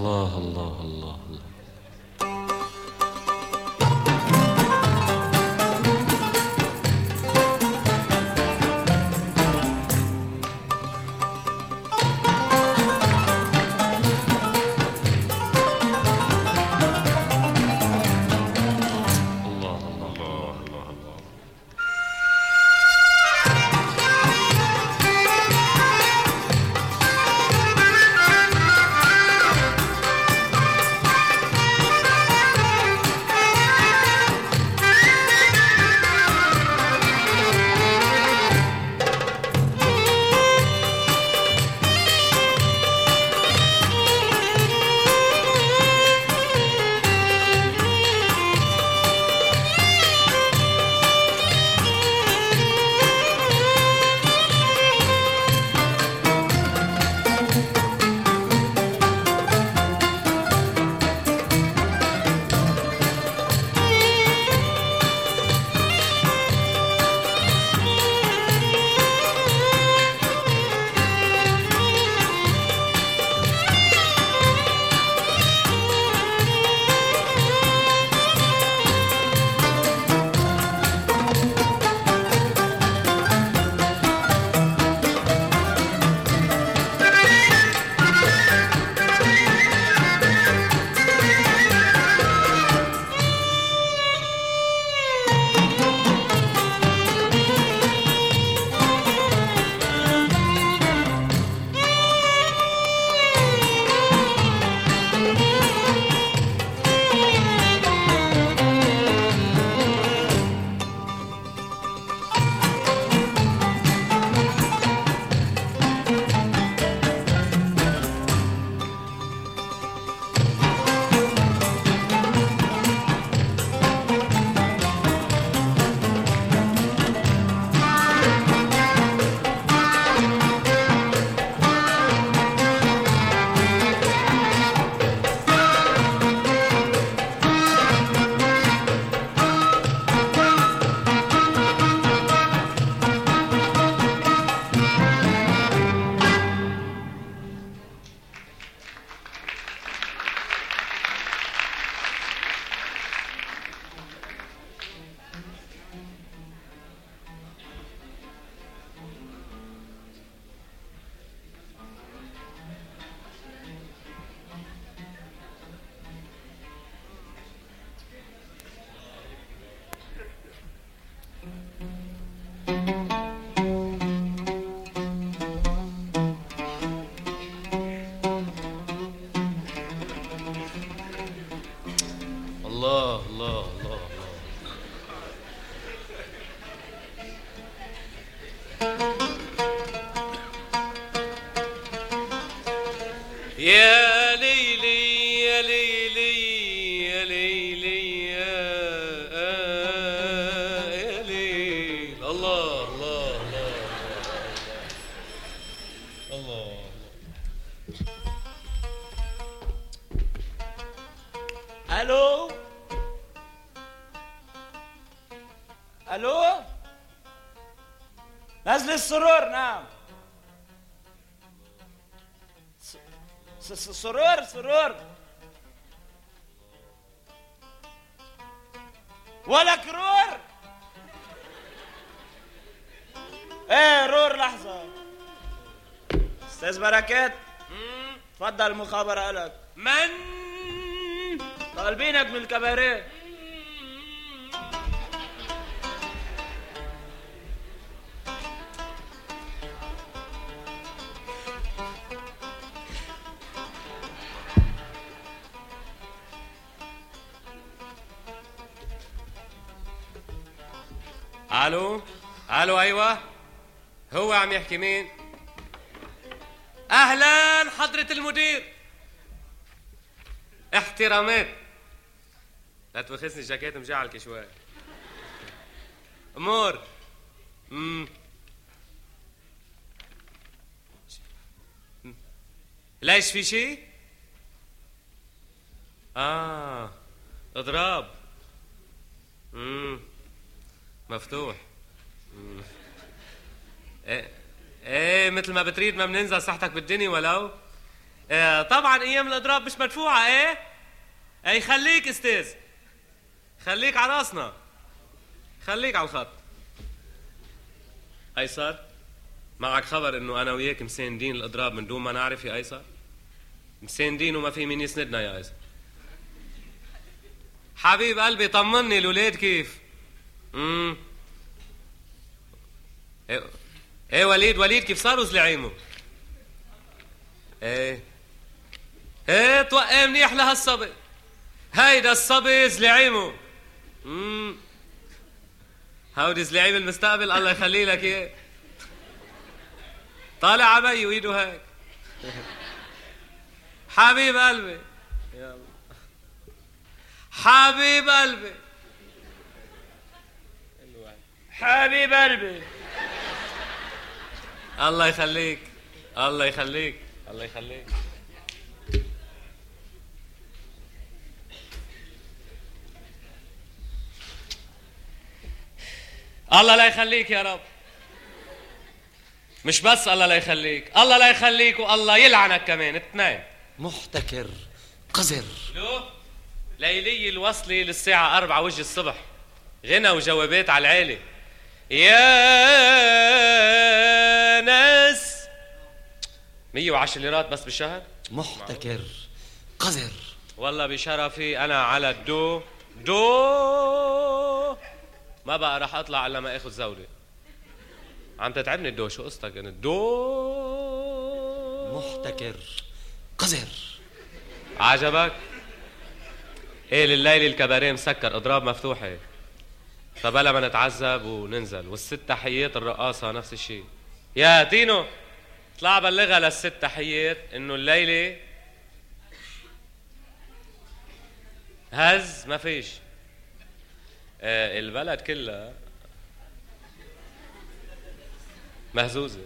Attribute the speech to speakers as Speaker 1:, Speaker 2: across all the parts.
Speaker 1: الله الله الله الله. الله الله الله يا ليلي يا ليلي يا ليلي يا ليل. الله الله الله الله.
Speaker 2: الو الو، نزل السرور. نعم، سرور ولا كرور. ايه رور. لحظة استاذ بركات، اتفضل مخابرة لك.
Speaker 1: من
Speaker 2: طالبينك من الكباريه.
Speaker 1: الو الو، ايوه هو عم يحكي. مين؟ اهلا حضرة المدير. احترامات. لا توخسني الجاكيت مجعلك شوي. امور. ليش في شي؟ اضراب. مفتوح. ايه مثل ما بتريد، ما بننزل صحتك بالدنيا ولو. طبعا ايام الاضراب مش مدفوعه. اي خليك استاذ، خليك على راسنا، خليك على الخط. ايسر، معك خبر انه انا وياك مساندين الاضراب من دون ما نعرف يا ايسر؟ مساندين وما في مين يسندنا يا ايسر. حبيب قلبي طمني، الولاد كيف؟ ايه وليد كيف صاروا زلعيمه؟ ايه توقع منيح لهالصبي، هيدا الصبي زلعيمه. هودي زلعيم المستقبل، الله يخلي لك اياه. طالع عبي وايده هيك. حبيب قلبي، يلا حبيب قلبي،
Speaker 2: حبيب قلبي.
Speaker 1: الله يخليك، الله يخليك، الله يخليك. الله لا يخليك يا رب. مش بس الله لا يخليك، الله لا يخليك والله يلعنك كمان، اثنين.
Speaker 3: محتكر قذر.
Speaker 1: لو ليلي الوصلي للساعة 4 وجه الصبح، غنى وجوابات على العالي. يا ناس 110 ليرات بس بالشهر.
Speaker 3: محتكر قذر.
Speaker 1: والله بشرفي انا على الدو ما بقى راح اطلع الا ما اخذ زولة. عم تتعبني الدو، شو قصتك انت؟
Speaker 3: محتكر قذر.
Speaker 1: عجبك؟ ايه لليل الكباريه مسكر، اضراب مفتوحه، فبلا ما نتعذب وننزل. والست تحيات الرقاصه نفس الشيء. يا تينو اطلع بلغها للست تحيات انه الليله هز ما فيش. البلد كلها مهزوزه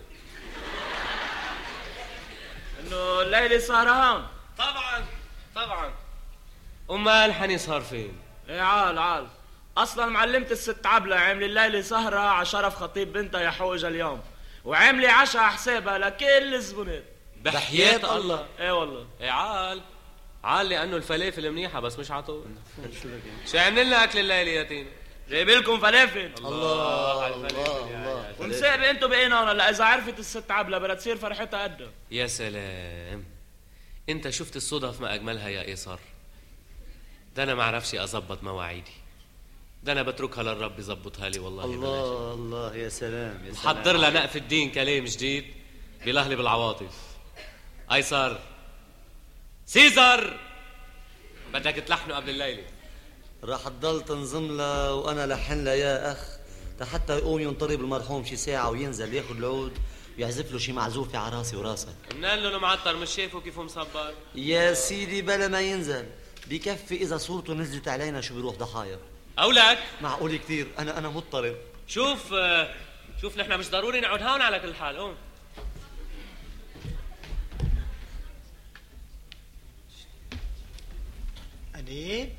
Speaker 2: انه الليله سهران.
Speaker 1: طبعا امال حني صار فين؟
Speaker 2: ايه عال اصلا معلمة الست عبلة عامله الليله سهره على شرف خطيب بنتها يحوج اليوم، وعامله عشاء حسابها لكل الزبونات.
Speaker 1: بحياة الله.
Speaker 2: ايه والله.
Speaker 1: ايه عال لانه الفلافل منيحه بس مش عطول. شو عاملين لنا اكل الليله يا تينا؟
Speaker 2: جايب لكم فلافل.
Speaker 3: الله
Speaker 1: على الفلافل.
Speaker 2: ومسابق انتوا بقينا هون. لا اذا عرفت الست عبلة بدها تصير فرحتها قدها.
Speaker 1: يا سلام، انت شفت الصدف ما اجملها يا ايسر. ده انا ما اعرفش اظبط مواعيدي، ده انا بتركها للرب يظبطها لي. والله
Speaker 3: الله يا سلام يا سلام.
Speaker 1: محضر لها نقف الدين كلام جديد بلهلي بالعواطف. ايسر سيزر بدك تلحنه قبل الليله.
Speaker 3: راح تضل تنظم لها وانا لحن لها يا اخ، حتى يقوم ينطرب المرحوم شي ساعه وينزل ياخذ العود ويعزف له شي معزوفه على راسي وراسك.
Speaker 1: منقال له معطر، مش شايفه كيف مصبر؟
Speaker 3: يا سيدي بلا ما ينزل بكفي اذا صورته نزلت علينا شو بيروح ضحايا.
Speaker 1: اولك
Speaker 3: معقول كثير. انا مضطرب.
Speaker 1: شوف نحن مش ضروري نقعد هون على كل حال. قوم.
Speaker 4: أديب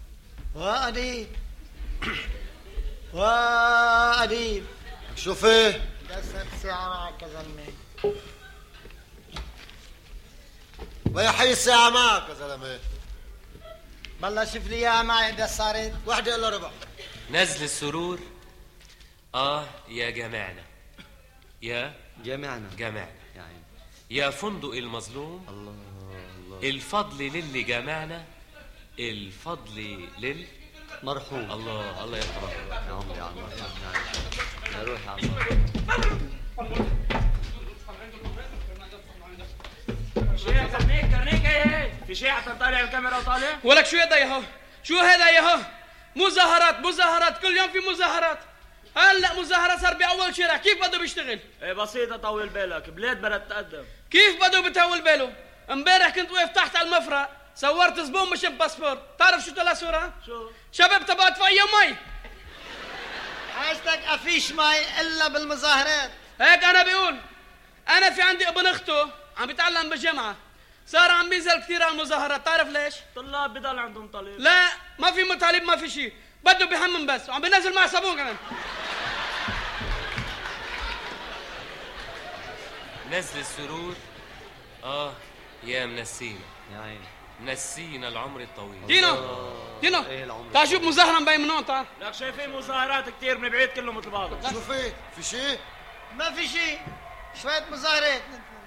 Speaker 4: وأديب
Speaker 3: شوف ايه
Speaker 4: دست ساعة معك يا زلمة.
Speaker 3: ويا حي الساعة معك يا زلمة.
Speaker 4: بالله شوف لي اياها معي قد صارت.
Speaker 3: 1:15.
Speaker 1: نزل السرور. يا جماعنا، يا
Speaker 3: جمعنا
Speaker 1: يعني يا فندق المظلوم.
Speaker 3: الله
Speaker 1: الفضل للي جمعنا، الفضل
Speaker 3: مرحوم.
Speaker 1: الله يرحمه.
Speaker 3: يا عمري يا عمر يا روح يا عمر.
Speaker 2: كرنيك ايه في شيء حتى طالع الكاميرا وطالع.
Speaker 5: ولك شو هذا ياهو؟ شو هذا ياهو؟ مظاهرات كل يوم في مظاهرات. هلا مظاهرة صار بأول شارع، كيف بده بيشتغل؟
Speaker 2: ايه بسيطة، طول بالك، بلاد بدها تتقدم.
Speaker 5: كيف بده بتطول باله؟ امبارح كنت واقف تحت على المفرق، صورت زبون مش بباسبور، تعرف شو طلع صورة؟
Speaker 2: شو؟
Speaker 5: شباب تبعت فيا مي.
Speaker 4: حاجتك أفيش مي إلا بالمظاهرات.
Speaker 5: هيك أنا بقول. أنا في عندي ابن أخته عم بيتعلم بالجامعة، صار عم بينزل كثير على المظاهرات، تعرف ليش؟
Speaker 2: طلاب بضل عندهم طلب.
Speaker 5: لا ما في مطالب، ما في شيء، بده بيحمم بس وعم بينزل مع صابون كمان.
Speaker 1: نزل السرور. يا منسينا
Speaker 3: يا عيني
Speaker 1: منسينا العمر الطويل.
Speaker 5: دينو
Speaker 3: ايه العمر
Speaker 5: تعال شوف مظاهرة مبين من هون تعال.
Speaker 2: لك شايفين مظاهرات كتير من بعيد كله مثل بعض.
Speaker 6: شو في شيء؟
Speaker 4: ما في شيء، شوية مظاهرات.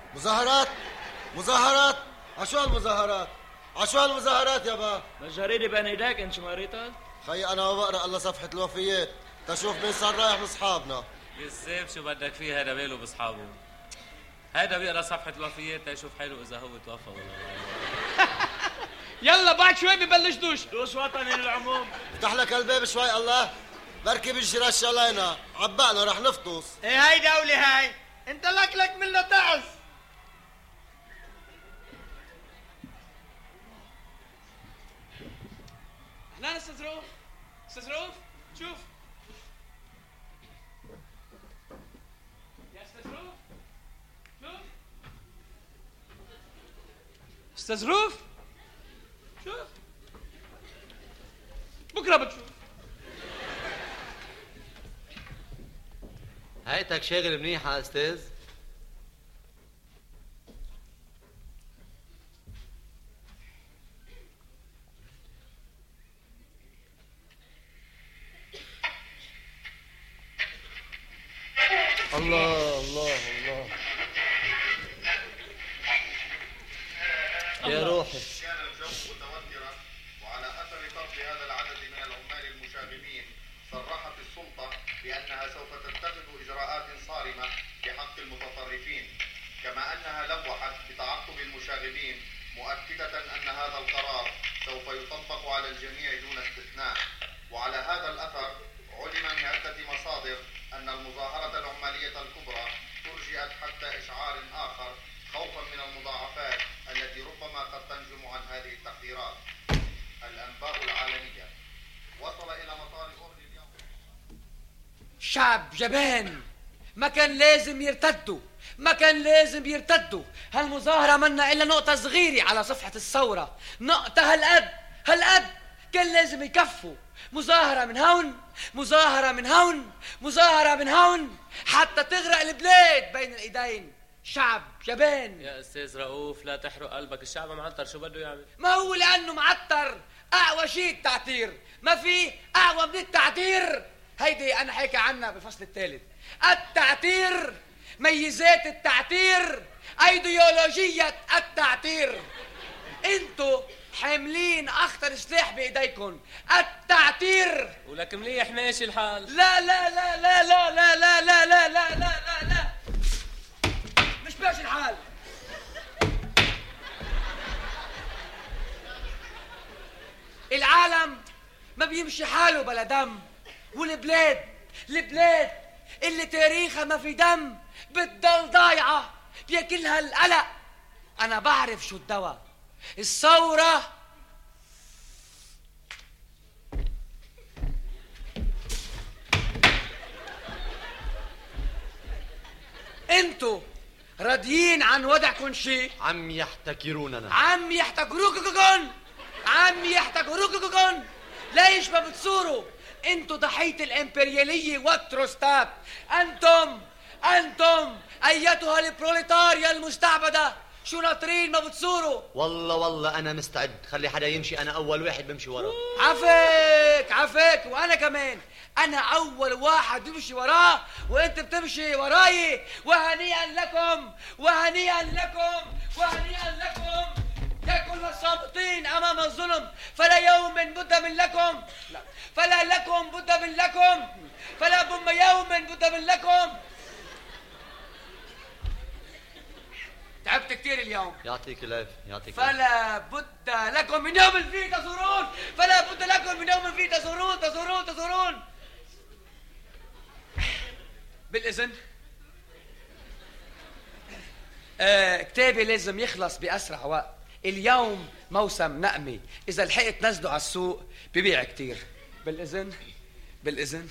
Speaker 6: مظاهرات عشو المظاهرات؟ عشو المظاهرات يابا؟
Speaker 2: الجريدة بين ايديك انت ما قريتها؟
Speaker 6: خي انا بقرا الله صفحة الوفيات تشوف مين صار رايح لاصحابنا.
Speaker 1: بالزيب شو بدك فيه، هذا ماله باصحابه؟ هذا بيقرا صفحة الوفيات تشوف حاله اذا هو توفى ولا لا.
Speaker 5: يلا بعد شوي ببلش
Speaker 2: دوش وطني للعموم.
Speaker 6: افتح لك الباب شوي الله، بركي بيجي رش علينا عبقنا رح نفطس.
Speaker 4: ايه هاي دولة هاي، انت لك منه تعز.
Speaker 5: اهلا استاذ رؤوف. استاذ رؤوف شوف يا استاذ رؤوف. شوف استاذ رؤوف شوف بكره بتشوف.
Speaker 3: هايتك شاغل منيحة يا استاذ. الله الله الله يا روحي.
Speaker 7: كان الجو متوترا وعلى اثر طرد هذا العدد من العمال المشاغبين صرحت السلطه بانها سوف تتخذ اجراءات صارمه بحق المتطرفين، كما انها لوحت بتعقب المشاغبين مؤكده ان هذا القرار سوف يطبق على الجميع دون استثناء. وعلى هذا الاثر علم من عده مصادر ان المظاهره العماليه الكبرى ترجئت حتى اشعار اخر خوفا من المضاعفات التي ربما قد تنجم عن هذه التحذيرات. الأنباء العالمية وصل إلى مطار أورلي اليوم.
Speaker 8: شعب جبان، ما كان لازم يرتدوا، ما كان لازم يرتدوا. هالمظاهرة منا إلا نقطة صغيرة على صفحة الثورة، نقطة هالقد كان لازم يكفوا. مظاهرة من هون، مظاهرة من هون، مظاهرة من هون، حتى تغرق البلاد بين الإيدين. شعب جبان.
Speaker 1: يا استاذ رؤوف لا تحرق قلبك، الشعب معطر شو بده يعمل؟
Speaker 8: ما هو لأنه معطر أقوى شيء التعتير، ما في أقوى من التعتير. هيدي أنا حكي عنها بالفصل الثالث. التعتير، ميزات التعتير، أيديولوجية التعتير. انتو حاملين أخطر سلاح بإيديكم، التعتير.
Speaker 1: ولك مليح ماشي الحال.
Speaker 8: لا لا لا لا لا لا لا لا لا لا لا لا مش ماشي الحال. العالم ما بيمشي حاله بلا دم، والبلاد البلاد اللي تاريخها ما في دم بتضل ضايعة بياكلها القلق. أنا بعرف شو الدواء، الثورة. انتو راضيين عن وضعكم شيء؟
Speaker 3: عم يحتكروننا،
Speaker 8: عم يحتكروكن، عم يحتكروكن. ليش ما بتصوروا؟ انتو ضحية الامبريالية والتروستات. انتم ايتها البروليتاريا المستعبدة، شو ناطرين ما بتصوروا؟
Speaker 3: والله انا مستعد، خلي حدا يمشي، انا اول واحد بمشي وراه.
Speaker 8: عفيك وانا كمان، انا اول واحد بمشي وراه وانت بتمشي وراي. وهنيئا لكم وهنيئا لكم وهنيئا لكم يا كل الصامتين امام الظلم. فلا يوم بد من لكم، لا فلا لكم بد من لكم، فلا بم يوم بد من لكم. تعبت كتير اليوم.
Speaker 3: يعطيك العافية، يعطيك
Speaker 8: فلا بد لكم من يوم فيه تزورون، فلا بد لكم من يوم فيه تزورون. بالإذن كتابي لازم يخلص بأسرع وقت. اليوم موسم نقمي، إذا لحقت نزله على السوق ببيع كتير. بالإذن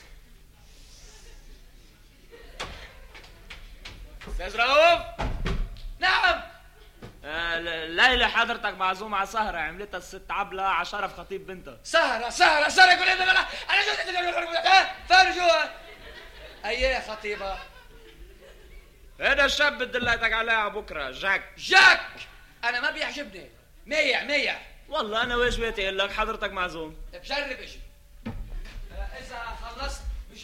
Speaker 2: استاذ رؤوف.
Speaker 8: نعم.
Speaker 2: ليلى حضرتك معزومة على سهرة عملتها الست عبلة على شرف خطيب بنتها.
Speaker 8: سهرة يقول انا فين جوا؟ ايه خطيبة؟
Speaker 2: هذا الشاب بدلتك عليها بكرة، جاك.
Speaker 8: انا ما بيعجبني. ميع
Speaker 2: والله انا واجباتي اقول لك حضرتك معزوم.
Speaker 8: بجرب اجي. اذا خلصت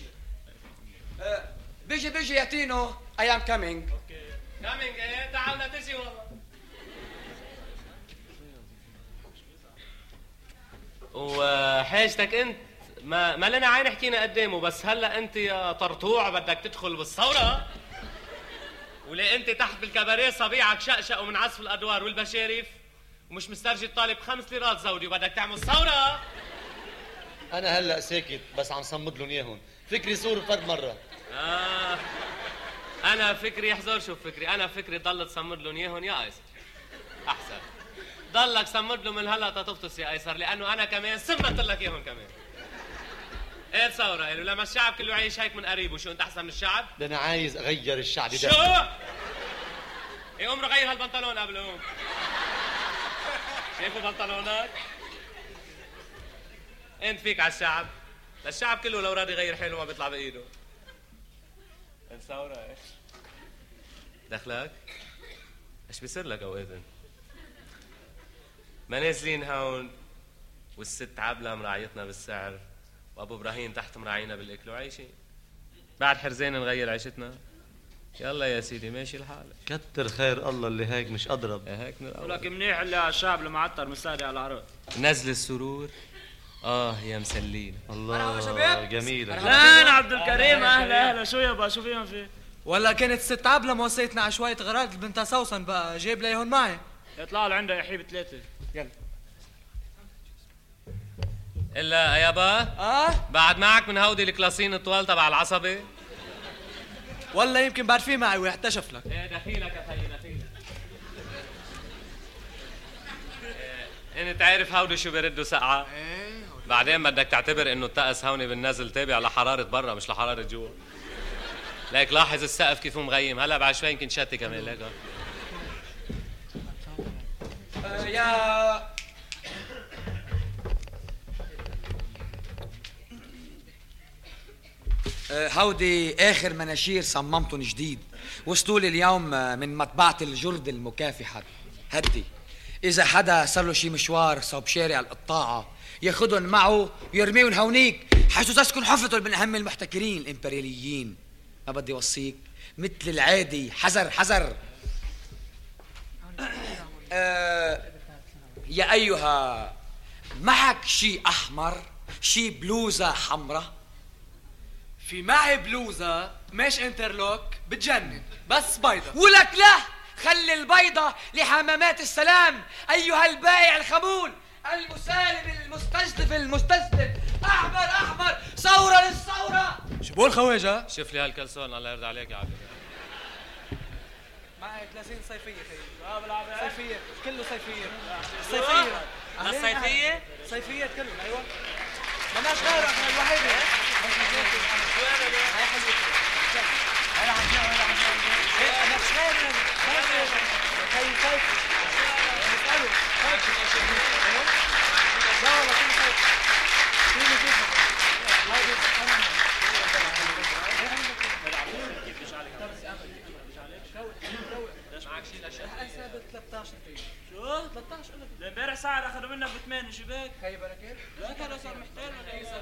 Speaker 8: بيجي يا تينو. I am coming.
Speaker 1: كامينج ايه تعال تجي والله. وحاجتك انت ما لنا عين حكينا قدامه، بس هلا انت يا طرطوع بدك تدخل بالثوره، وليه انت تحت بالكباريه صبيعك شقشق ومن عزف الادوار والبشارف ومش مسترجي الطالب 5 ليرات زودي وبدك تعمل ثوره.
Speaker 3: انا هلا ساكت بس عم صمد لهم اياهم. فكري صور فرد مره.
Speaker 1: انا فكري يحذر. شوف فكري، انا فكري ضل تصمد لهم اياهم يا ايسر. احسن ضلك صمد له من هلا تطفطس يا ايسر، لانه انا كمان صمت لك اياهم كمان. ايه ثوره قالوا لما الشعب كله يعيش هيك من قريب، وشو انت احسن من الشعب؟
Speaker 3: ده انا عايز اغير الشعب ده.
Speaker 1: شو؟ ايه عمره غير هالبنطلون قبلهم. شايفوا بنطلونك؟ انت فيك على الشعب، الشعب كله لو راد يغير حاله ما بيطلع بايده. الثوره ايه؟ دخلك؟ ايش بيصير لك اوقات انت؟ ما نازلين هون والست عبلة مراعيتنا بالسعر وابو ابراهيم تحت مراعينا بالاكل وعايشين. بعد حرزين نغير عيشتنا. يلا يا سيدي ماشي الحال.
Speaker 3: كتر خير الله اللي هيك مش اضرب.
Speaker 1: هيك
Speaker 2: ولك منيح اللي على الشعب المعطر مساري على العراق.
Speaker 1: نزل السرور. يا مسلين.
Speaker 3: الله جميل.
Speaker 2: اهلا عبد الكريم. اهلا شو يابا شو فيهم فيه؟
Speaker 9: ولا كانت ست عبلة موصيتنا على شوية غراض بنتها سوسن بقى جايب ليهن معي.
Speaker 2: يطلعوا لعندها يا حبيب 3.
Speaker 9: يلا.
Speaker 1: الا يابا بعد معك من هودي الكلاسين الطوال تبع العصبي.
Speaker 9: والله يمكن بعد في معي واحتشف لك.
Speaker 1: ايه دخيلك يا خيي دخيلك. انت تعرف هودي شو بيردوا سقعة؟ بعدين بدك تعتبر انه الطقس هوني بالنزل تابع لحرارة برا مش لحرارة جوا. ليك لاحظ السقف كيف هو مغيم. هلا بعد شوي يمكن شتي كمان. ليك
Speaker 8: يا هودي اخر مناشير صممتهم جديد، وصلوا لي اليوم من مطبعة الجرد المكافحة. هدي اذا حدا صار له شي مشوار صوب شارع القطاعة ياخدهم معه ويرميهم هونيك، حيث تسكن حفرة من اهم المحتكرين الامبرياليين. ما بدي وصيك مثل العادي حذر. يا ايها معك شي احمر، شي بلوزة حمرة؟
Speaker 9: في معي بلوزة مش انترلوك بتجنن بس بيضة.
Speaker 8: ولك لا، خلي البيضة لحمامات السلام. ايها البائع الخمول المسالم المستسلم احمر ثورة للثورة.
Speaker 9: شو بقول خواجة؟
Speaker 1: شوف لي هالكلسون الله يرضى عليك يا عبد.
Speaker 9: معي 30 صيفية خيي.
Speaker 2: بالعافية.
Speaker 9: صيفية كله صيفية. صيفية كله. ايوه مالناش غير احنا الوحيدة. هاي حلوة. هاي عم انا مش غير خي صيفي. اسأله لا والله كله صيفي. فيني كيفك؟
Speaker 2: معك شيء الاشياء؟
Speaker 9: حساب 13
Speaker 2: شو؟ 13 ده امبارح سعر اخذوا منك ب8 شو بك؟
Speaker 9: خي بركات؟
Speaker 2: لا ترى صار محتال ولا ايه؟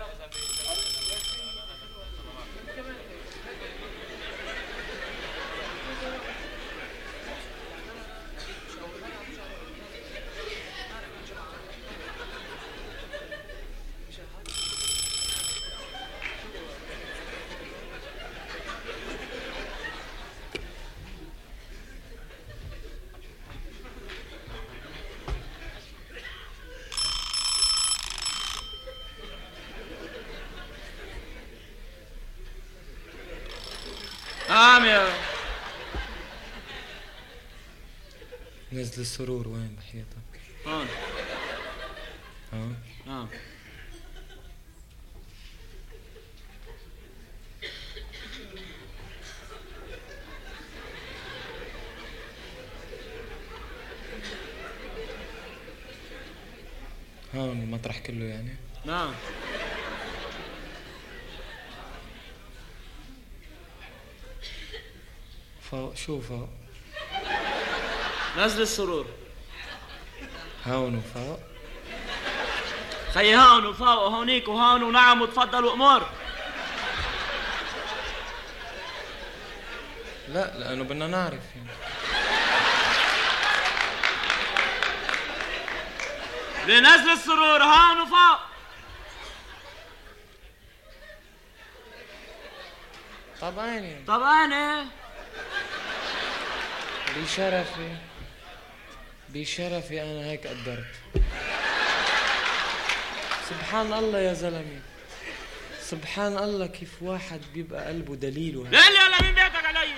Speaker 2: نعم يا
Speaker 9: نزل السرور وين بحياتك؟
Speaker 2: هون.
Speaker 9: نعم. هون المطرح كله يعني؟
Speaker 2: نعم.
Speaker 9: فوق شو فوق؟
Speaker 2: نزل السرور.
Speaker 5: هون وفوق.
Speaker 2: خيي هون وفوق وهونيك وهون ونعم وتفضل وامور.
Speaker 5: لا لانه بدنا نعرف يعني.
Speaker 2: لنزل السرور هون وفوق.
Speaker 5: طبعاً
Speaker 2: طبعاً
Speaker 5: بشرفي أنا هيك قدرت. سبحان الله يا زلمة، سبحان الله كيف واحد بيبقى قلبه دليل.
Speaker 2: لا لا مين بيعتك علي؟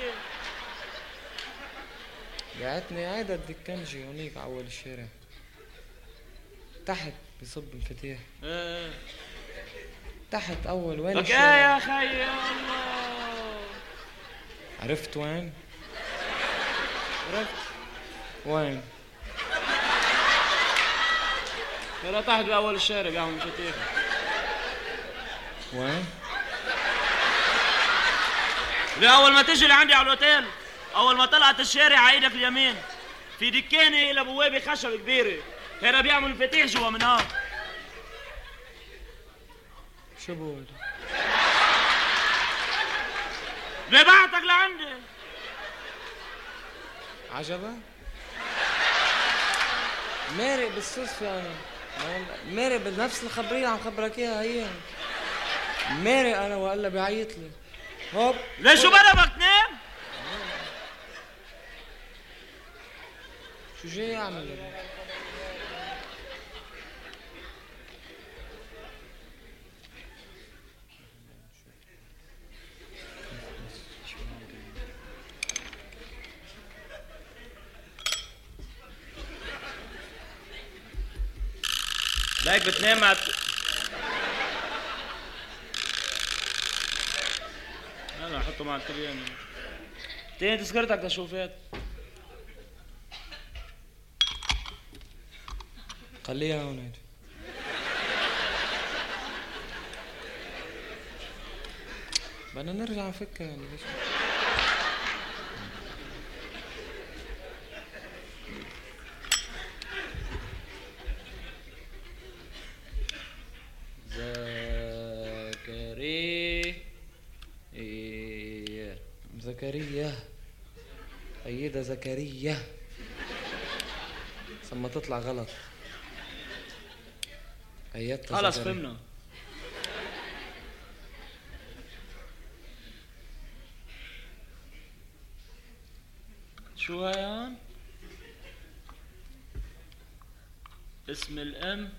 Speaker 5: قعدتني قاعدة الدكنجي هونيك على أول الشارع تحت بصب مفاتيح. تحت أول وين الشارع؟
Speaker 2: يا خي يا الله.
Speaker 5: عرفت وين؟ وين؟
Speaker 2: ترى تحت بأول الشارع بيعمل مفاتيح.
Speaker 5: وين؟
Speaker 2: أول ما تجي لعندي على الأوتيل، أول ما طلعت الشارع على إيدك اليمين في دكانة لبوابة خشب كبيرة، هنا بيعمل مفاتيح جوا من هون.
Speaker 5: شو بقول؟
Speaker 2: ببعتك لعندي.
Speaker 5: عجبك؟ مارق بالصدفة أنا، مارق بنفس الخبرية عم خبرك إياها هي. مارق أنا وقال بيعيط لي. هوب
Speaker 2: ليش شو بدك تنام؟
Speaker 5: شو جاي أعمل؟
Speaker 2: ليك بتنام مع انا احطه مع الكريم. تاني تذكرتك تشوفات.
Speaker 5: خليها هون. بدنا نرجع نفكها يعني ليش؟ زكريا أيدة زكريا ثم تطلع غلط. أيدتها
Speaker 2: خلص فهمنا. شو هيان؟ اسم الأم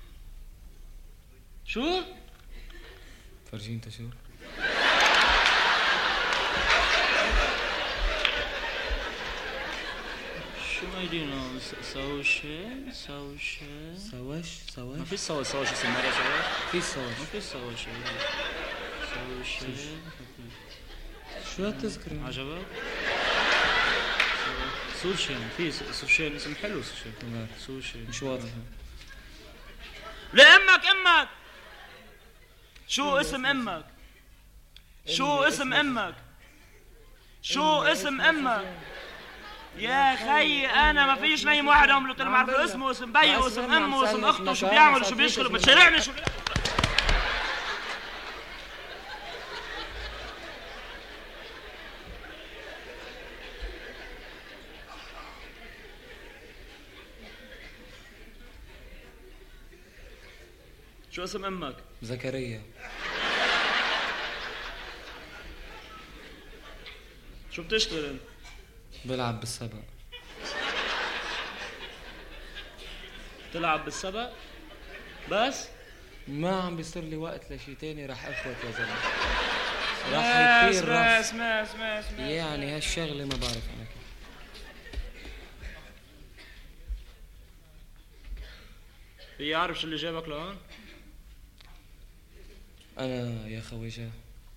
Speaker 2: شو؟
Speaker 5: فرجين انت شو؟
Speaker 2: شو ما يدينا سوش ما في سوش اسم مرة
Speaker 5: في سوش
Speaker 2: ما في سوش
Speaker 5: شو هالتذكرة؟
Speaker 2: عجبك؟ سوشين في سوشين اسم حلو سوشين
Speaker 5: مش واضح.
Speaker 2: لأمك شو اسم أمك؟ شو اسم أمك؟ شو اسم أمك؟ يا خي أنا ما فيش نايم واحد عمله ترى معرف اسمه اسم بيه واسم أمه واسم أخته شو بيعمل شو بيشغل بتشارعني شو شو اسم أمك؟
Speaker 5: زكريا.
Speaker 2: شو بتشتغل؟
Speaker 5: بلعب بالسبق.
Speaker 2: تلعب بالسبق؟ بس؟
Speaker 5: ما عم بيصير لي وقت لشي تاني راح اخوت يا زلمه. راح يطير راس.
Speaker 2: اسمع
Speaker 5: يعني هالشغله ما بعرف انا كيف.
Speaker 2: بيعرف شو اللي جابك لهون؟
Speaker 5: انا يا خويجة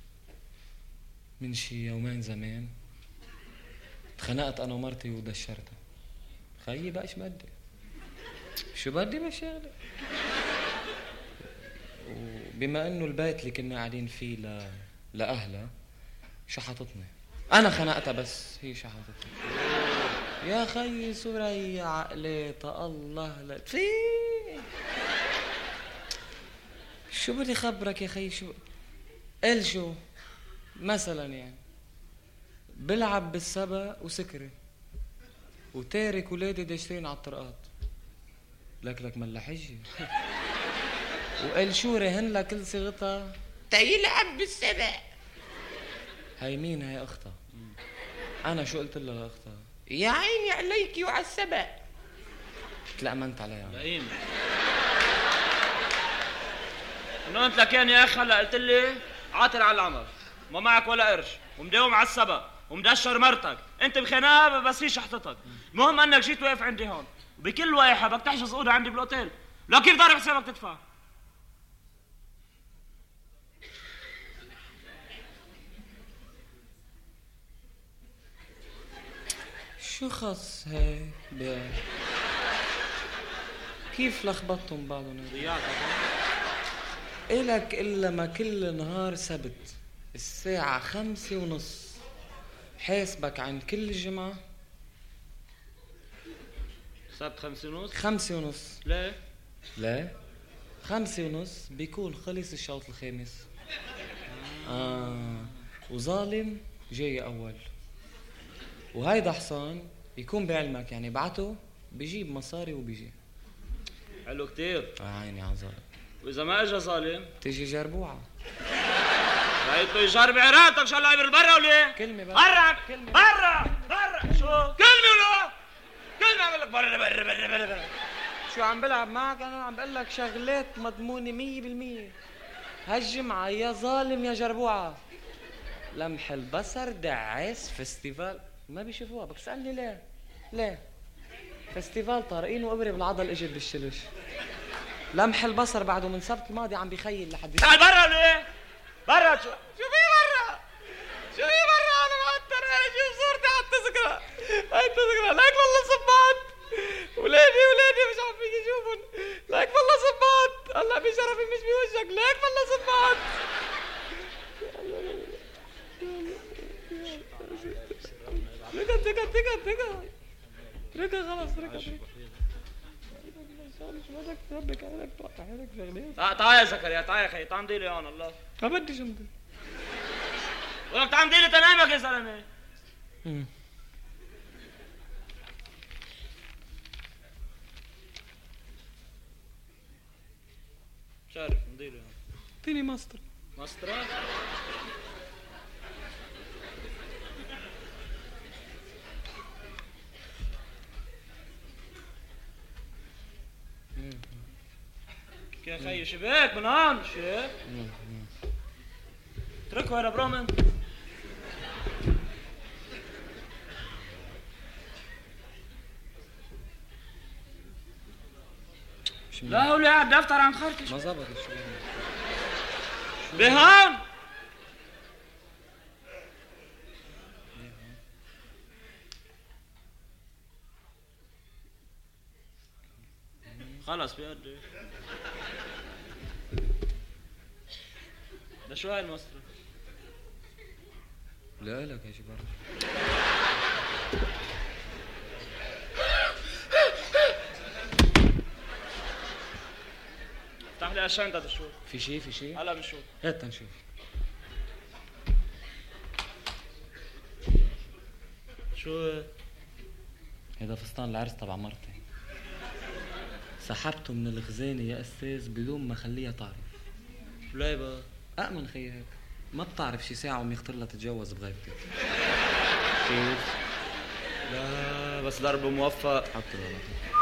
Speaker 5: من شي يومين زمان اتخنقت انا ومرتي ودشرتها. خيي بقى شو بدي بالشغله. وبما انه البيت اللي كنا قاعدين فيه لاهلها شحطتني. انا خنقتها بس هي شحطتني. يا خي سوريا عقليتها الله لا في شو بدي خبرك يا خي شو قل شو مثلا يعني بلعب بالسبق وسكري وتارك ولادي داشتين على الطرقات لك ملحجي وقال شو رهن لها كل صيغتها تيلعب بالسبق. هاي مين هاي اختها؟ انا شو قلت لها اختها؟ يا عيني عليكي وعلى السبق. تلأمنت عليها
Speaker 2: لئيم انه انت لكان يا اخ هلا قلت لي عاطل على العمر ما معك ولا قرش ومداوم على السبق ومدشر مرتك انت بخناقه بس في شحطتك. المهم انك جيت واقف عندي هون وبكل وايحه بدك تحجز اوضه عندي بالاوتيل. لا كيف ضارب حسابك تدفع؟
Speaker 5: شو خص هاي كيف لخبطتم بعضهم؟ إلك إلا ما كل نهار سبت الساعة 5:30 حاسبك عن كل جمعة.
Speaker 2: سبت 5:30
Speaker 5: 5:30 لا 5:30 بيكون خلص الشوط الخامس. وظالم جاي أول وهيدا حصان يكون بعلمك يعني بعته بيجيب مصاري وبيجي.
Speaker 2: حلو كتير.
Speaker 5: عيني على ظالم.
Speaker 2: واذا ما اجى ظالم
Speaker 5: تيجي جربوعه.
Speaker 2: رايته يجرب عراتك شو الله يبر برا ولا
Speaker 5: كلمه
Speaker 2: برا برا شو كلمه ولا كلمه عم لك برا
Speaker 5: شو عم بلعب معك؟ انا عم بقول لك شغلات مضمونه 100%. هالجمعه يا ظالم يا جربوعه لمح البصر دعاس فستيفال ما بيشوفوها. بتسألني ليه فستيفال طارقين وابري بالعضل اجت بالشلش. لمح البصر بعده من سبت الماضي عم بيخيل لحد
Speaker 2: تعال برا ليه برا شو في برا انا معطر انا جيب صورتي على التذكره هاي التذكره لك والله صباط ولادي مش عم فيك يشوفون لك والله صباط الله بشرفي مش بوجهك لك والله صباط. ركض خلاص ركض تعال يا زكريا تعال يا اخي تعال امضي لي هون الله
Speaker 5: ما بديش امضي
Speaker 2: ولك تعال امضي لي تنامك يا زلمه. مش عارف امضي لي هون
Speaker 5: اعطيني مسطره
Speaker 2: يا خي شباك من هون شيخ اتركه يا برامن. لا هو اللي قاعد دفتر عن خرطش
Speaker 5: ما زبط الشغل
Speaker 2: بهون خلص بيقدر ده شو هاي المصرف؟
Speaker 5: لا لك يا شباب
Speaker 2: افتح لي الشنطة تشوف
Speaker 5: في شيء
Speaker 2: هلا بنشوف
Speaker 5: هات نشوف.
Speaker 2: شو
Speaker 5: هذا فستان العرس تبع مرتي سحبته من الخزانة يا أستاذ بدون ما خليها تعرف.
Speaker 2: ليه بقى؟
Speaker 5: أأمن خيي هيك ما بتعرف شي ساعة وم يخطر لها تتجوز بغيبتك. كيف؟
Speaker 2: لا بس ضرب موفق.
Speaker 5: حط الغلط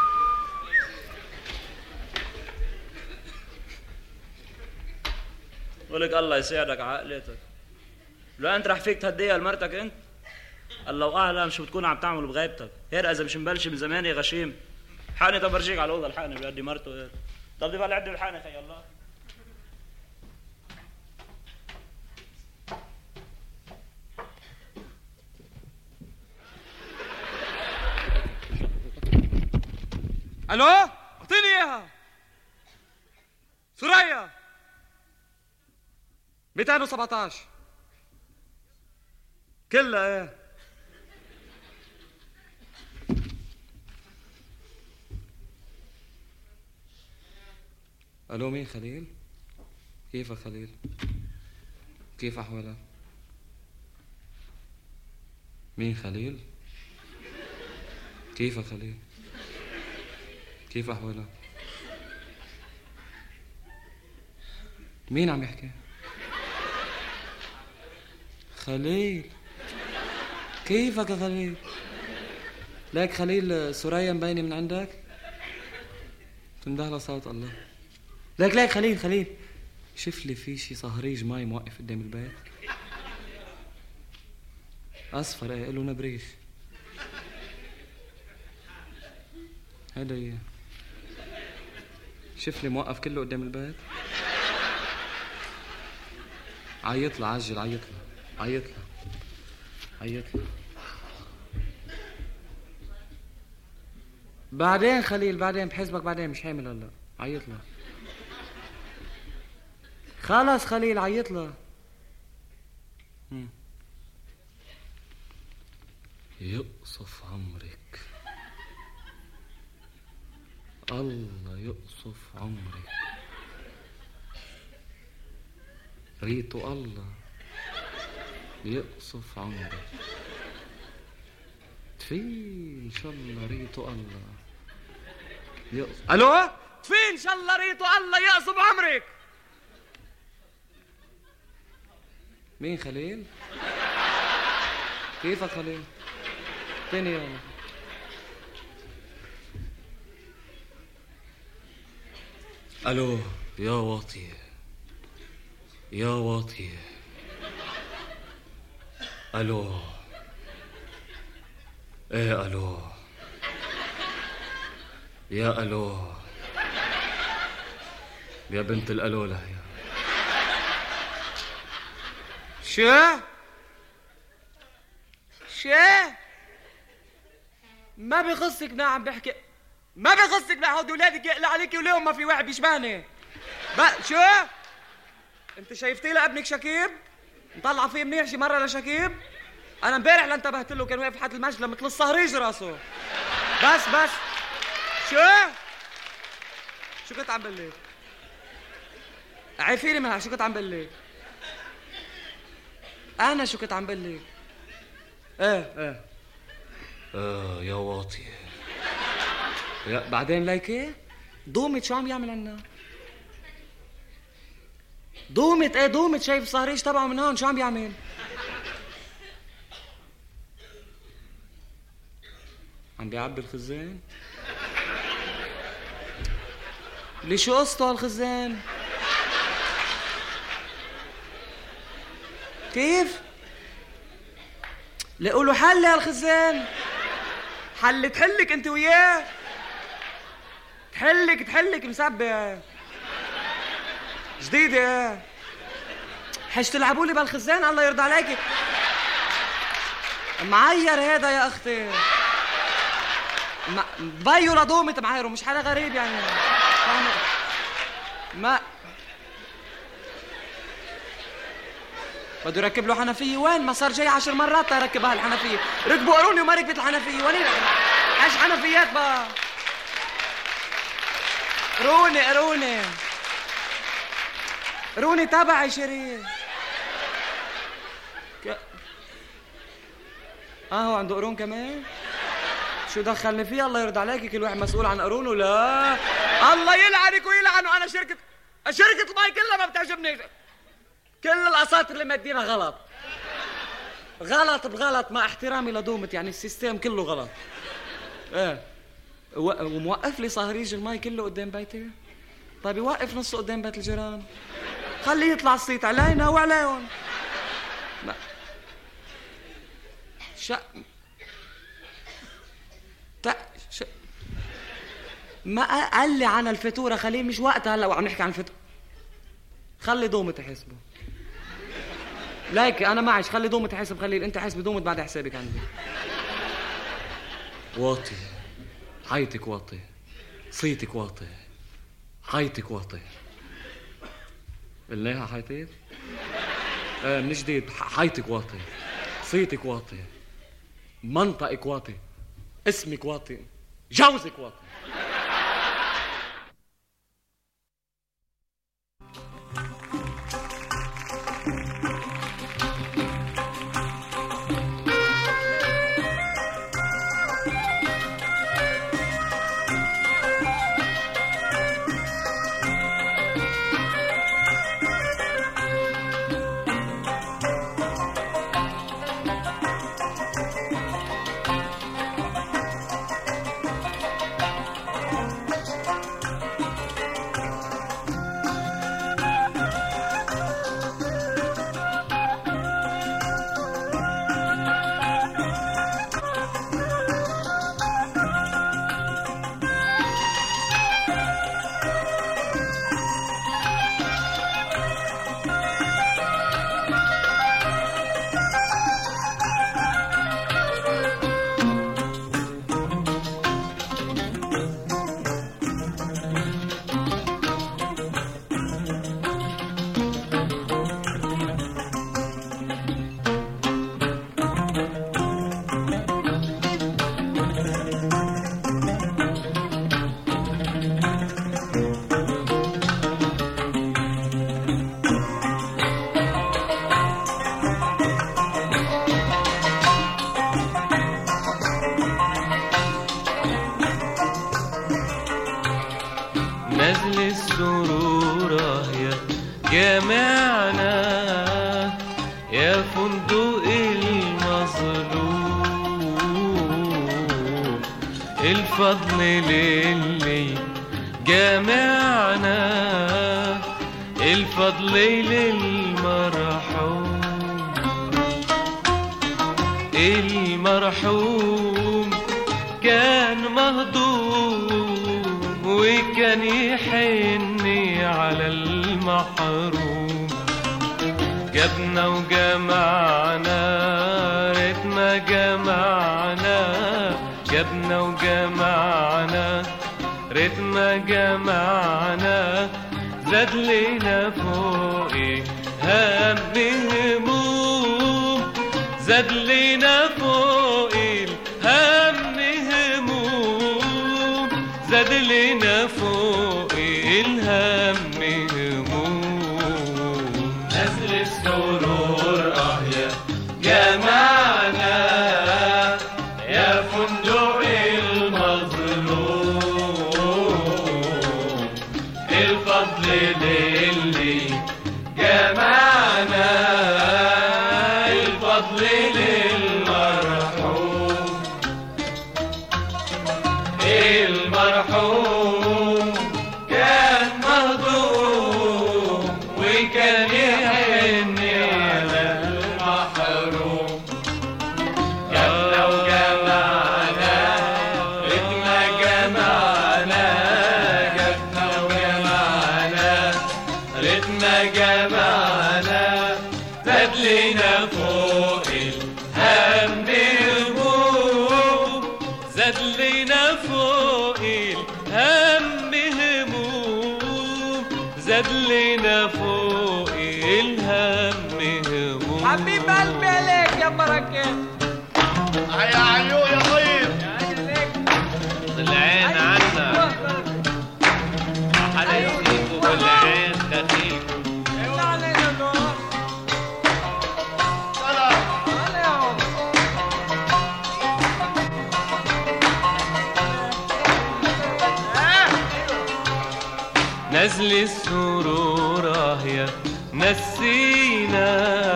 Speaker 2: ولك الله يساعدك عقلتك. لا انت رح فيك تهديها لمرتك انت الله اعلم شو بتكون عم تعمل بغيبتك. هير اذا مش مبلش من زمان يا غشيم. حقني طب برجيك على الاوضه الحقني بيدي مرته هير. طب بدي بقى عدي بالحقني خي الله.
Speaker 8: الو اعطيني اياها ثريا 217 كلها ايه
Speaker 5: الو مين خليل؟ كيفك خليل؟ كيف احوالك؟ مين خليل؟ كيفك خليل؟ كيف احوالك؟ مين عم يحكي؟ خليل كيفك يا خليل؟ لك خليل سوريا مبينة من عندك؟ تندهلها صوت الله. لك خليل شوف لي في شي صهريج ماي موقف قدام البيت اصفر. ايه له نبريش هذا اياه. شوف لي موقف كله قدام البيت. عيط له عجل عيط له بعدين خليل بعدين بحسبك بعدين مش حامل هلا. عيط له خلص خليل عيط له. يقصف عمرك الله يقصف عمرك ريتو الله يقصف عمرك تفي ان شاء الله ريتو الله يقصف. الو
Speaker 8: تفي ان شاء الله ريتو الله يقصف عمرك.
Speaker 5: مين خليل؟ كيفك خليل؟ تاني يوم. الو يا واطي الو. ايه الو يا الو يا بنت الالو لهي.
Speaker 8: شو ما بيخصك نعم بحكي ما بيخصك لهودي ولادك يقلع عليكي وليهم ما في واحد بيشبهني. شو انت شايفتي له ابنك شكيب مطلع فيه منيح شي مره لشكيب؟ انا امبارح اللي انتبهت له كان واقف حد المجلة مثل الصهريج راسه. بس شو كنت عم بقول لك؟ عيفيني منها شو كنت عم بقول لك؟ انا شو كنت عم بقول لك؟ ايه
Speaker 5: يا واطي يا بعدين ليكي دومت شو عم يعمل عنا؟ دومت شايف الصهريج تبعه من هون شو عم بيعمل؟ عم بيعبي الخزان؟ ليه شو قصته هالخزان؟ كيف؟ لقوا له حل هالخزان؟ حل تحلك انت وياه؟ تحلك مسبة جديدة. حش تلعبوا لي بالخزان الله يرضى عليكي. معير هذا يا اختي بيو لضومت معايره مش حدا غريب يعني. ما بده يركب له حنفيه. وين ما صار جاي 10 مرات تركب هالحنفيه. ركبوا قروني وما ركبت الحنفيه. وين ايش حنفيات بقى؟ قروني تبعي شرير. هو عنده قرون كمان؟ شو دخلني فيه الله يرضى عليكي؟ كل واحد مسؤول عن قرونه. لا الله يلعنك ويلعنه. انا شركة الماي كلها ما بتعجبني. كل الاساطير اللي مادينها غلط مع احترامي لدومت يعني السيستم كله غلط. وموقف لي صهريج الماي كله قدام بيتي. طيب يوقف نصه قدام بيت الجيران خليه يطلع الصيت علينا وعليهم. ما قال لي عن الفاتوره خليل مش وقتها هلا وعم نحكي عن الفاتوره. خلي دومت يحسبه. لايك انا معش خلي دومت يحسب. خليل انت حاسب دومت بعد حسابك عندي. واطي حيتك واطي صيتك واطي حيتك واطي. قلناها حيتك من جديد. حيتك واطي صيتك واطي منطقك واطي اسمك واطي جوزك واطي.
Speaker 1: نزل السرور يا جامعنا يا فندق المظلوم، الفضل للي جامعنا، الفضل للمرحوم، المرحوم كان مهضوم وكان يحني على المحروم، جابنا وجمعنا ريت ما جمعنا، جابنا وجمعنا ريت ما جمعنا، زاد لينا فوقي هم هموم، زاد لينا فوقي الهم هموم، زاد لينا فوقي الهم هموم. نزل السرور يا جمعنا يا فندق المظلوم، الفضل للي جمعنا، الفضل للمرحوم، المرحوم كان مهضوم وكان يحني على المحروم، جابنا وجمعنا ريت ما جمعنا، جابنا وجمعنا ريت ما جمعنا، زاد لينا فوق الهم هموم، زاد لينا فوق الهم هموم، زاد لينا فوق الهم هموم.
Speaker 8: حبيب قلبي عليك يا بركات.
Speaker 6: يا عيو يا طيب
Speaker 1: العين عنا حليسيك والعين خفيف. نزل السرور يا نسينا،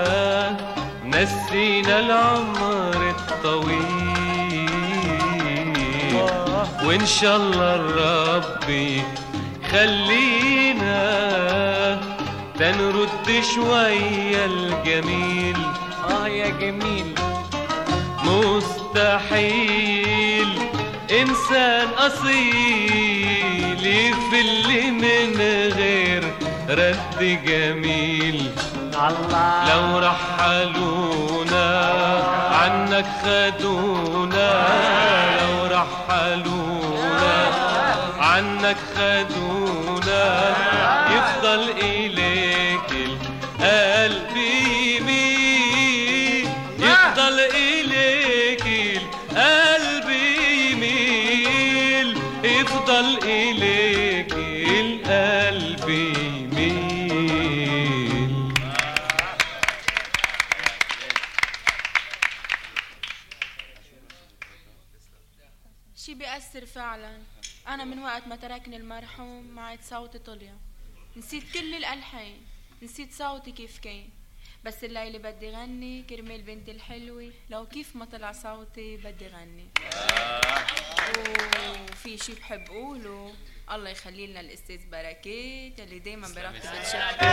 Speaker 1: نسينا العمر الطويل، وإن شاء الله الرب خلينا تنرد شوية الجميل.
Speaker 5: يا جميل
Speaker 1: مستحيل إنسان أصيل يفل من غير رد جميل. لو رحلونا عنك خدونا، لو رحلونا عنك خدونا، يفضل إليك القلب يميل، يفضل إليك القلب يميل، يفضل إليك القلب يميل.
Speaker 10: شي بيأثر فعلا. أنا من وقت ما تركني المرحوم ما عاد صوتي طلع، نسيت كل الألحان، نسيت صوتي كيف كان، بس الليلة بدي غني كرمال بنتي الحلوة، لو كيف ما طلع صوتي بدي غني. وفي شي بحب قوله، الله يخلي لنا الأستاذ بركات اللي دايما برتب الشعب.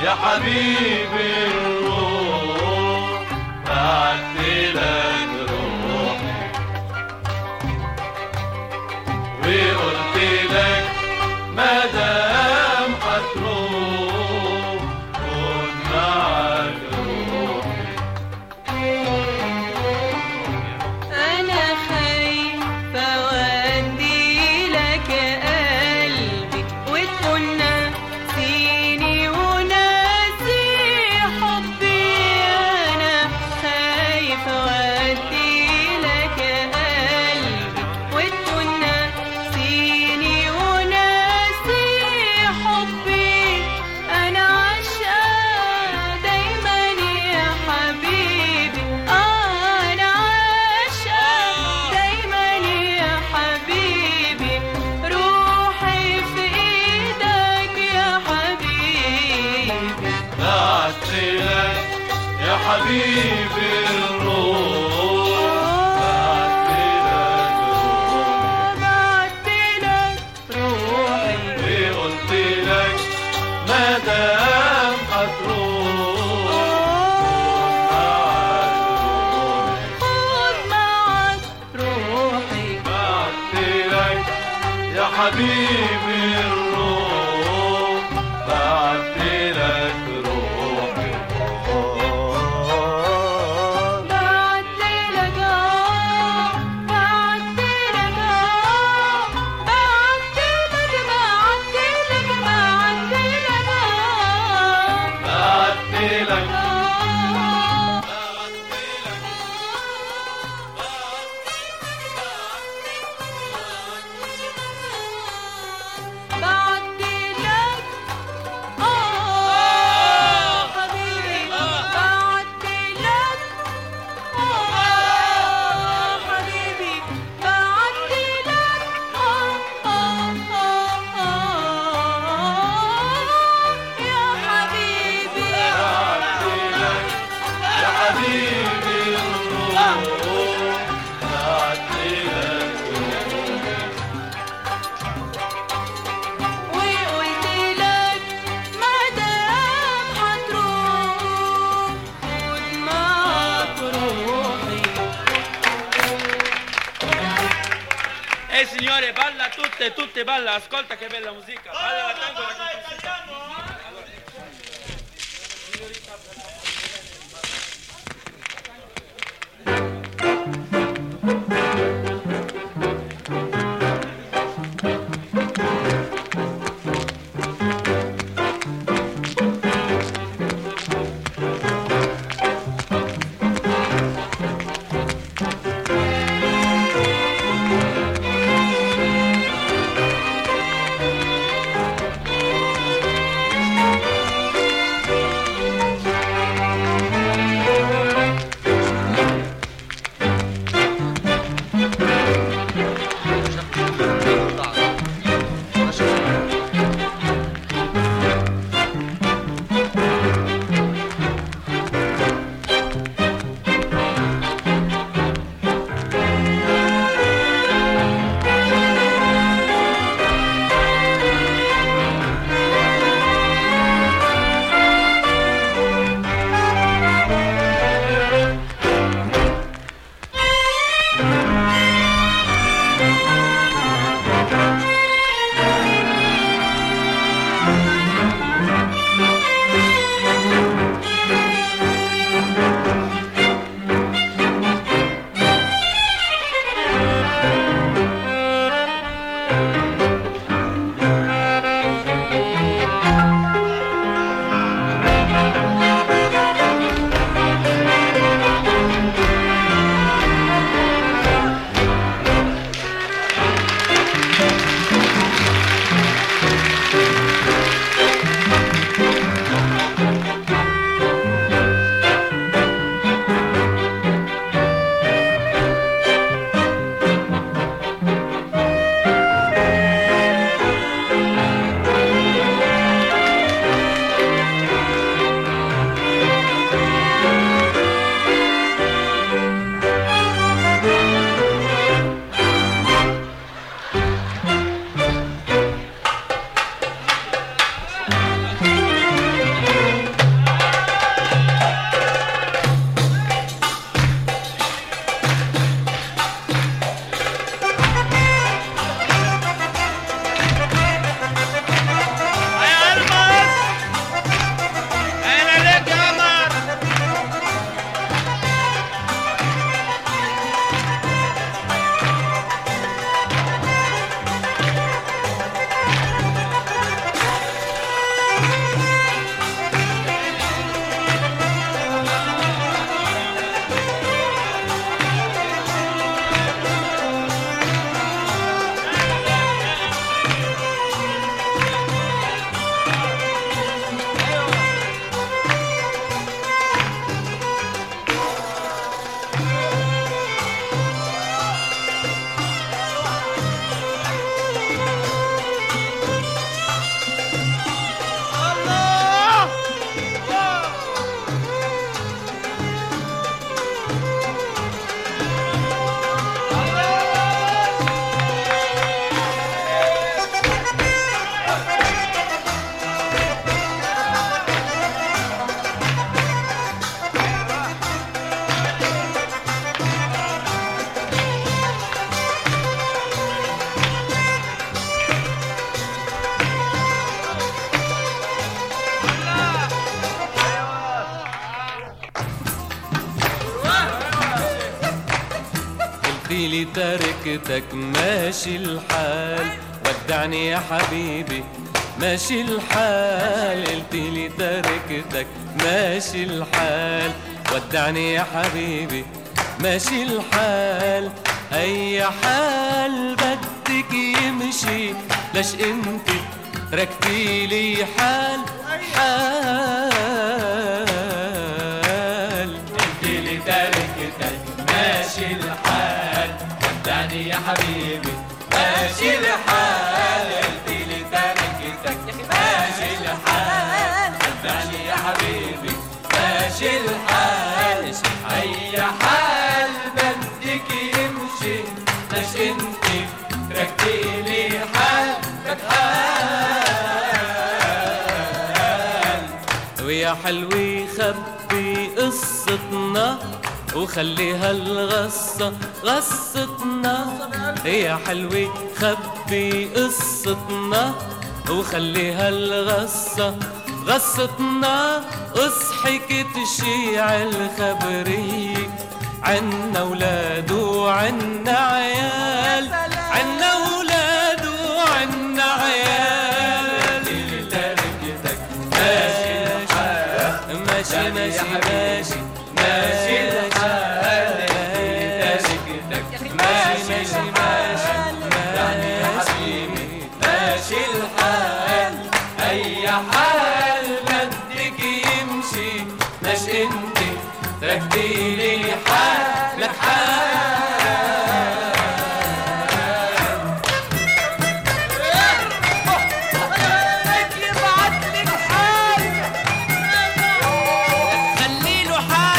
Speaker 11: يا حبيبي الروح بعتلك روحي وقلت لك مادام هتروح خد معاك روحي
Speaker 12: أنا خايفة أودي لك قلبي وتكون ناسيني وناسي حبي. أنا خايفة أودي لك قلبي وتكون ناسيني وناسي حبي. أنا عاشقة دايما يا حبيبي. أنا عاشقة دايما يا حبيبي. روحي في إيدك يا حبيبي.
Speaker 11: بعتلك يا حبيبي الروح
Speaker 12: بعتلك روحي
Speaker 11: وقلت لك مادام هتروح
Speaker 12: خد معاك روحي.
Speaker 11: بعتلك يا حبيبي الروح بعتلك روحي
Speaker 12: بعتلك بعتلك
Speaker 11: بعتلك
Speaker 12: بعتلك حبيبي. بعتلك حبيبي. بعتلك يا حبيبي.
Speaker 11: يا حبيبي الروح بعتلك
Speaker 12: وقلت لك مادام هتروح خد معاك روحي.
Speaker 2: Signore, balla tutte, balla, ascolta che bella musica. Balla la tango, la complicità.
Speaker 12: بعتلك
Speaker 1: قلتيلي تركتك ماشي الحال، ودعني يا حبيبي ماشي الحال. قلتيلي تركتك ماشي الحال، ودعني يا حبيبي ماشي الحال. اي حال بدك يمشي، ليش انت تركتيلي حال حال.
Speaker 11: قلتيلي تركتك ماشي الحال، ودعني يا حبيبي ماشي الحال. قلتيلي تركتك ماشي الحال، ودعني يا حبيبي ماشي الحال. اي حال بدك يمشي، ليش انت تركتيلي حالك حال.
Speaker 1: ويا حلوي خبي قصتنا وخليها الغصة غصتنا. يا حلوي خبي قصتنا وخليها الغصة غصتنا. اصحك تشيع الخبرية عنا ولاد وعنا عيال، عنا ولاد وعنا عيال.
Speaker 11: تركتك ماشي الحال،
Speaker 1: ماشي ماشي ماشي
Speaker 11: ماشي الحال. تركتك ماشي الحال، ودعني يا حبيبي ماشي الحال. اي حال بدك يمشي، ليش انت تركتيلي حالك حال.
Speaker 12: يبعتلك حال خليله حال.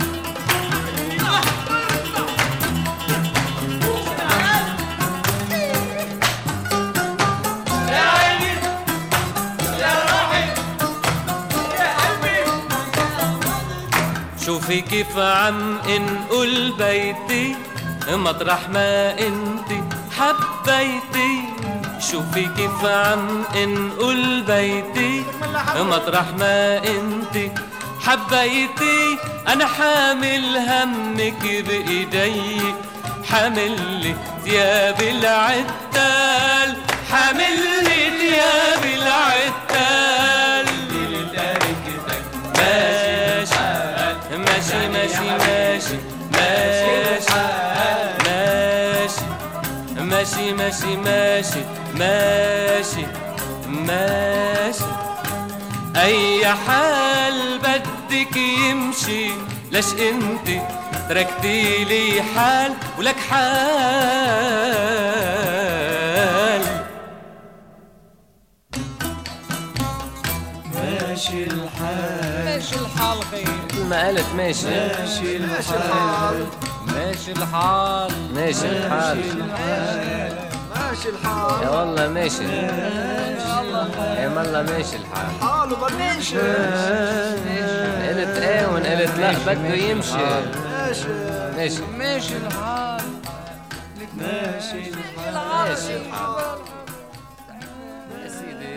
Speaker 11: يا عيني يا روحي يا قلبي.
Speaker 1: شوفي كيف عم انقل بيتي مطرح ما انت حبيتي. شوفي كيف عم انقل بيتي مطرح ما انت حبيتي. انا حامل همك بايدي، حامل لي ثياب العتال، حامل لي ثياب العتال.
Speaker 11: تركتك
Speaker 1: ماشي ماشي ماشي ماشي ماشي ماشي ماشي ماشي ماشي. اي حال بدك يمشي، ليش انت تركتيلي حال ولك حال.
Speaker 11: ماشي الحال،
Speaker 5: ماشي الحال خير.
Speaker 1: ما قالت ماشي
Speaker 11: ماشي الحال،
Speaker 5: ماشي الحال
Speaker 1: ماشي الحال
Speaker 6: ماشي الحال
Speaker 1: يا والله ماشي يا والله ماشي الحال.
Speaker 6: حاله بده يمشي.
Speaker 1: قلت ايه وقلت لا بده يمشي. ماشي
Speaker 5: ماشي الحال
Speaker 11: ماشي الحال،
Speaker 1: ماشي الحال يا سيدي.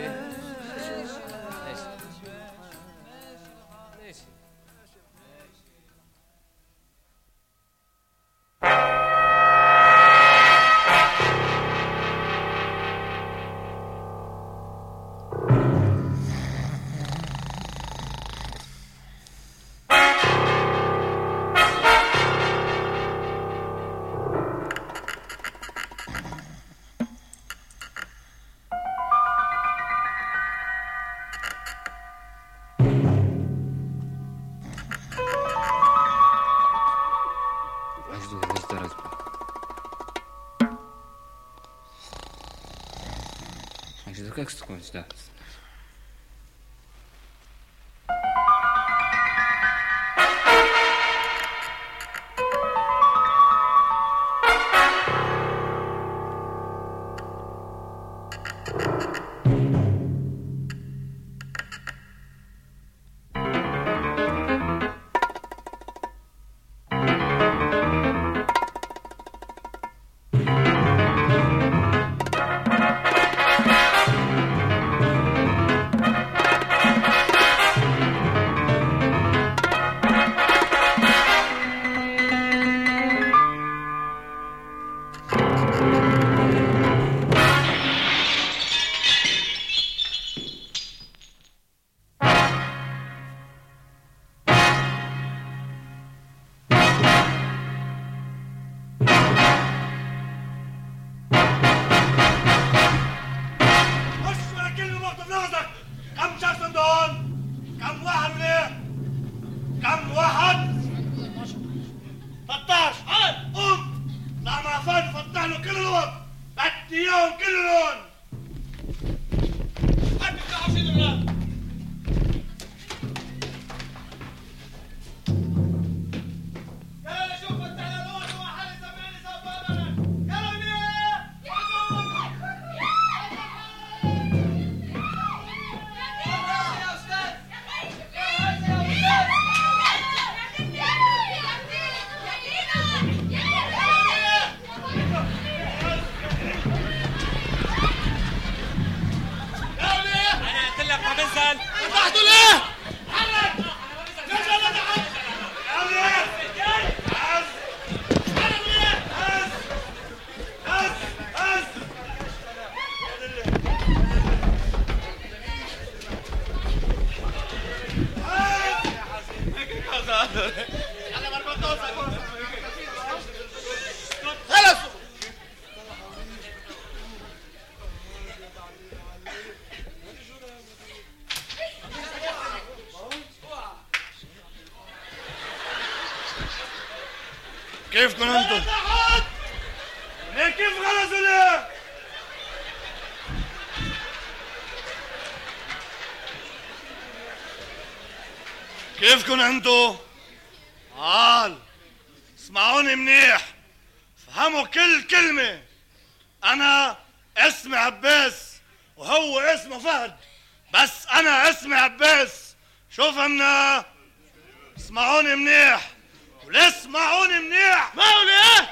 Speaker 5: Как сколько, да.
Speaker 13: كيفكم انتم؟ ليه كيف غلسوا ليه؟ كيفكم انتو؟ عال اسمعوني منيح، فهموا كل كلمة. أنا اسمي عباس وهو اسمه فهد، بس أنا اسمي عباس. شو فهمنا؟ اسمعوني منيح وليه اسمعوني منيح؟ مولي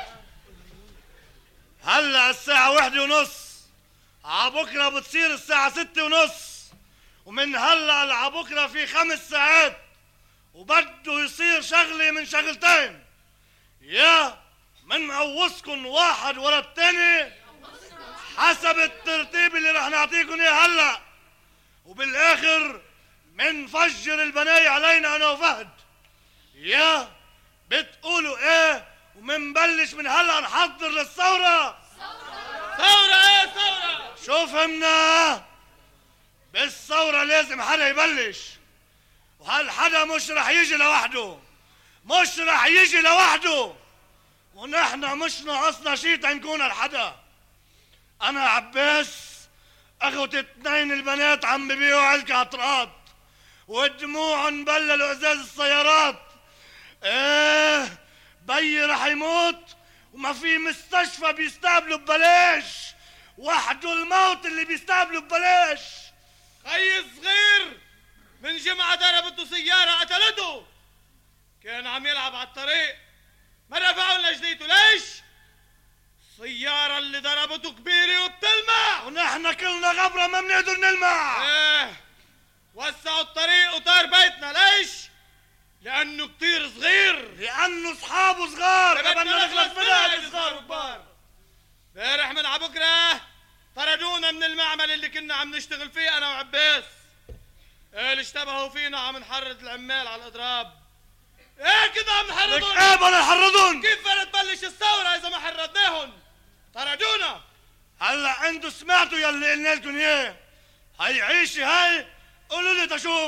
Speaker 13: هلا الساعة 1:30، عبكرة بتصير الساعة 6:30، ومن هلا لعبكرة في 5 ساعات، وبده يصير شغلة من شغلتين: يا من نقوصكن واحد ورا التاني حسب الترتيب اللي رح نعطيكن اياه هلا، وبالاخر منفجر البناية علينا انا وفهد. يا بتقولوا ايه؟ ومنبلش من هلا نحضر للثورة. ثورة ايه ثورة؟ شو فهمنا؟ بالثورة لازم حدا يبلش، وهالحدا مش رح يجي لوحده، مش رح يجي لوحده، ونحن مش ناقصنا شي تنكون الحدا. انا عباس، اخوتي 2 البنات عم ببيعوا علك عطرات ودموعن بللوا ازاز السيارات. ايه بيي رح يموت وما في مستشفى بيستقبلوا ببلاش، وحده الموت اللي بيستقبلوا ببلاش.
Speaker 14: خي صغير من جمعة ضربته سيارة قتلته، كان عم يلعب على الطريق، ما رفعوا لنا جديته. ليش؟ السيارة اللي ضربته كبيرة وبتلمع،
Speaker 13: ونحن كلنا غبرة ما بنقدر نلمع.
Speaker 14: ايه وسعوا الطريق وطار بيتنا. ليش؟ لأنه كتير صغير،
Speaker 13: لأنه أصحابه صغار، بدنا نخلص منها
Speaker 14: صغار وكبار. امبارح من عبكرة طردونا من المعمل اللي كنا عم نشتغل فيه أنا وعباس. اللي اشتبهوا فينا عم نحرض العمال على الإضراب. ايه كده عم نحرضهم؟
Speaker 13: لك ايه بدنا نحرضهم؟
Speaker 14: كيف بدنا تبلش الثورة إذا ما حرضناهم؟ طردونا.
Speaker 13: هلا انتوا سمعتوا يلي قلنا لكم اياه. هي عيشي هاي، قولوا لي تشوف.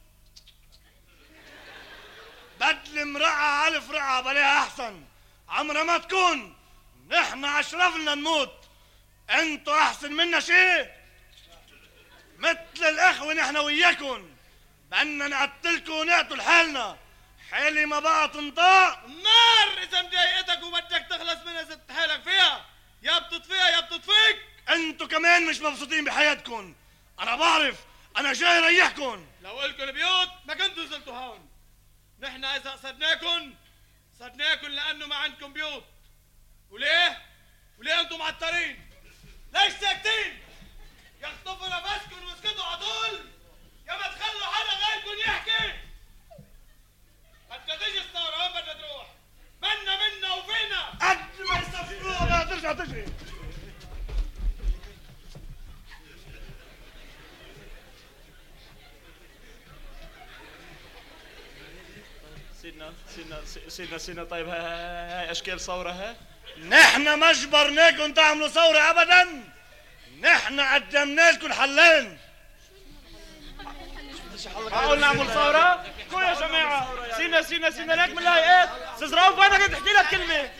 Speaker 13: بدل مرقعة 1000 رقعة بلاها أحسن، عمرها ما تكون. نحن أشرف لنا نموت، انتوا أحسن منا شي؟ مثل الأخوة نحن وياكن، بدنا نقتلكم ونقتل حالنا. حالي ما بقى تنطاق
Speaker 14: النار إذا مضايقتك وبدك تخلص منها ست حالك فيها، يا بتطفيها يا بتطفيك.
Speaker 13: انتوا كمان مش مبسوطين بحياتكم، أنا بعرف، أنا جاي ريحكم.
Speaker 14: لو إلكن بيوت ما كنتوا نزلتوا هون. نحن إذا قصدناكن لأنه ما عندكم بيوت. وليه؟ وليه أنتم معطرين؟ ليش ساكتين؟ يخطفوا نفسكم واسكتوا على طول، يا ما تخلوا حدا غيركم يحكي. بدها تيجي الثورة، وين بدها تروح؟ منا وفينا.
Speaker 13: قد ما يصفروها ترجع تجري.
Speaker 14: سيدنا طيب هاي اشكال ثورة ها؟
Speaker 13: نحن ما جبرناكم تعملوا ثورة ابدا، نحن قدمنا لكم حلين.
Speaker 2: معقول نعمل ثورة؟ شو يا جماعة؟ سينا لك من الهيئات، استاذ رؤوف وينك تحكي لك كلمة؟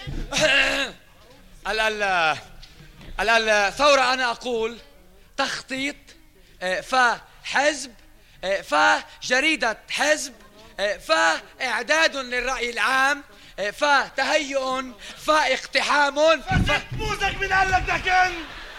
Speaker 8: الثورة أنا أقول تخطيط، فحزب، فجريدة حزب، فإعداد للرأي العام، فتهيئ، فاقتحام،
Speaker 13: موزك من قلك دكن.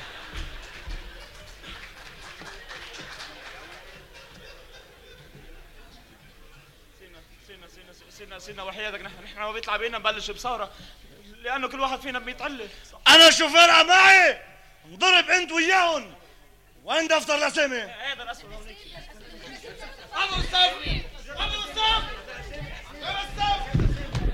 Speaker 2: سينا وحياتك، نحن ما بيطلع بينا نبلش بثورة، لأنه كل واحد فينا بيتعلل.
Speaker 13: أنا شو فارقة معي؟ انضرب أنت وياهم. وين دفتر الأسامي؟
Speaker 2: هذا الأسود هونيك.
Speaker 14: أبو الصف، أبو الصف، أبو الصف.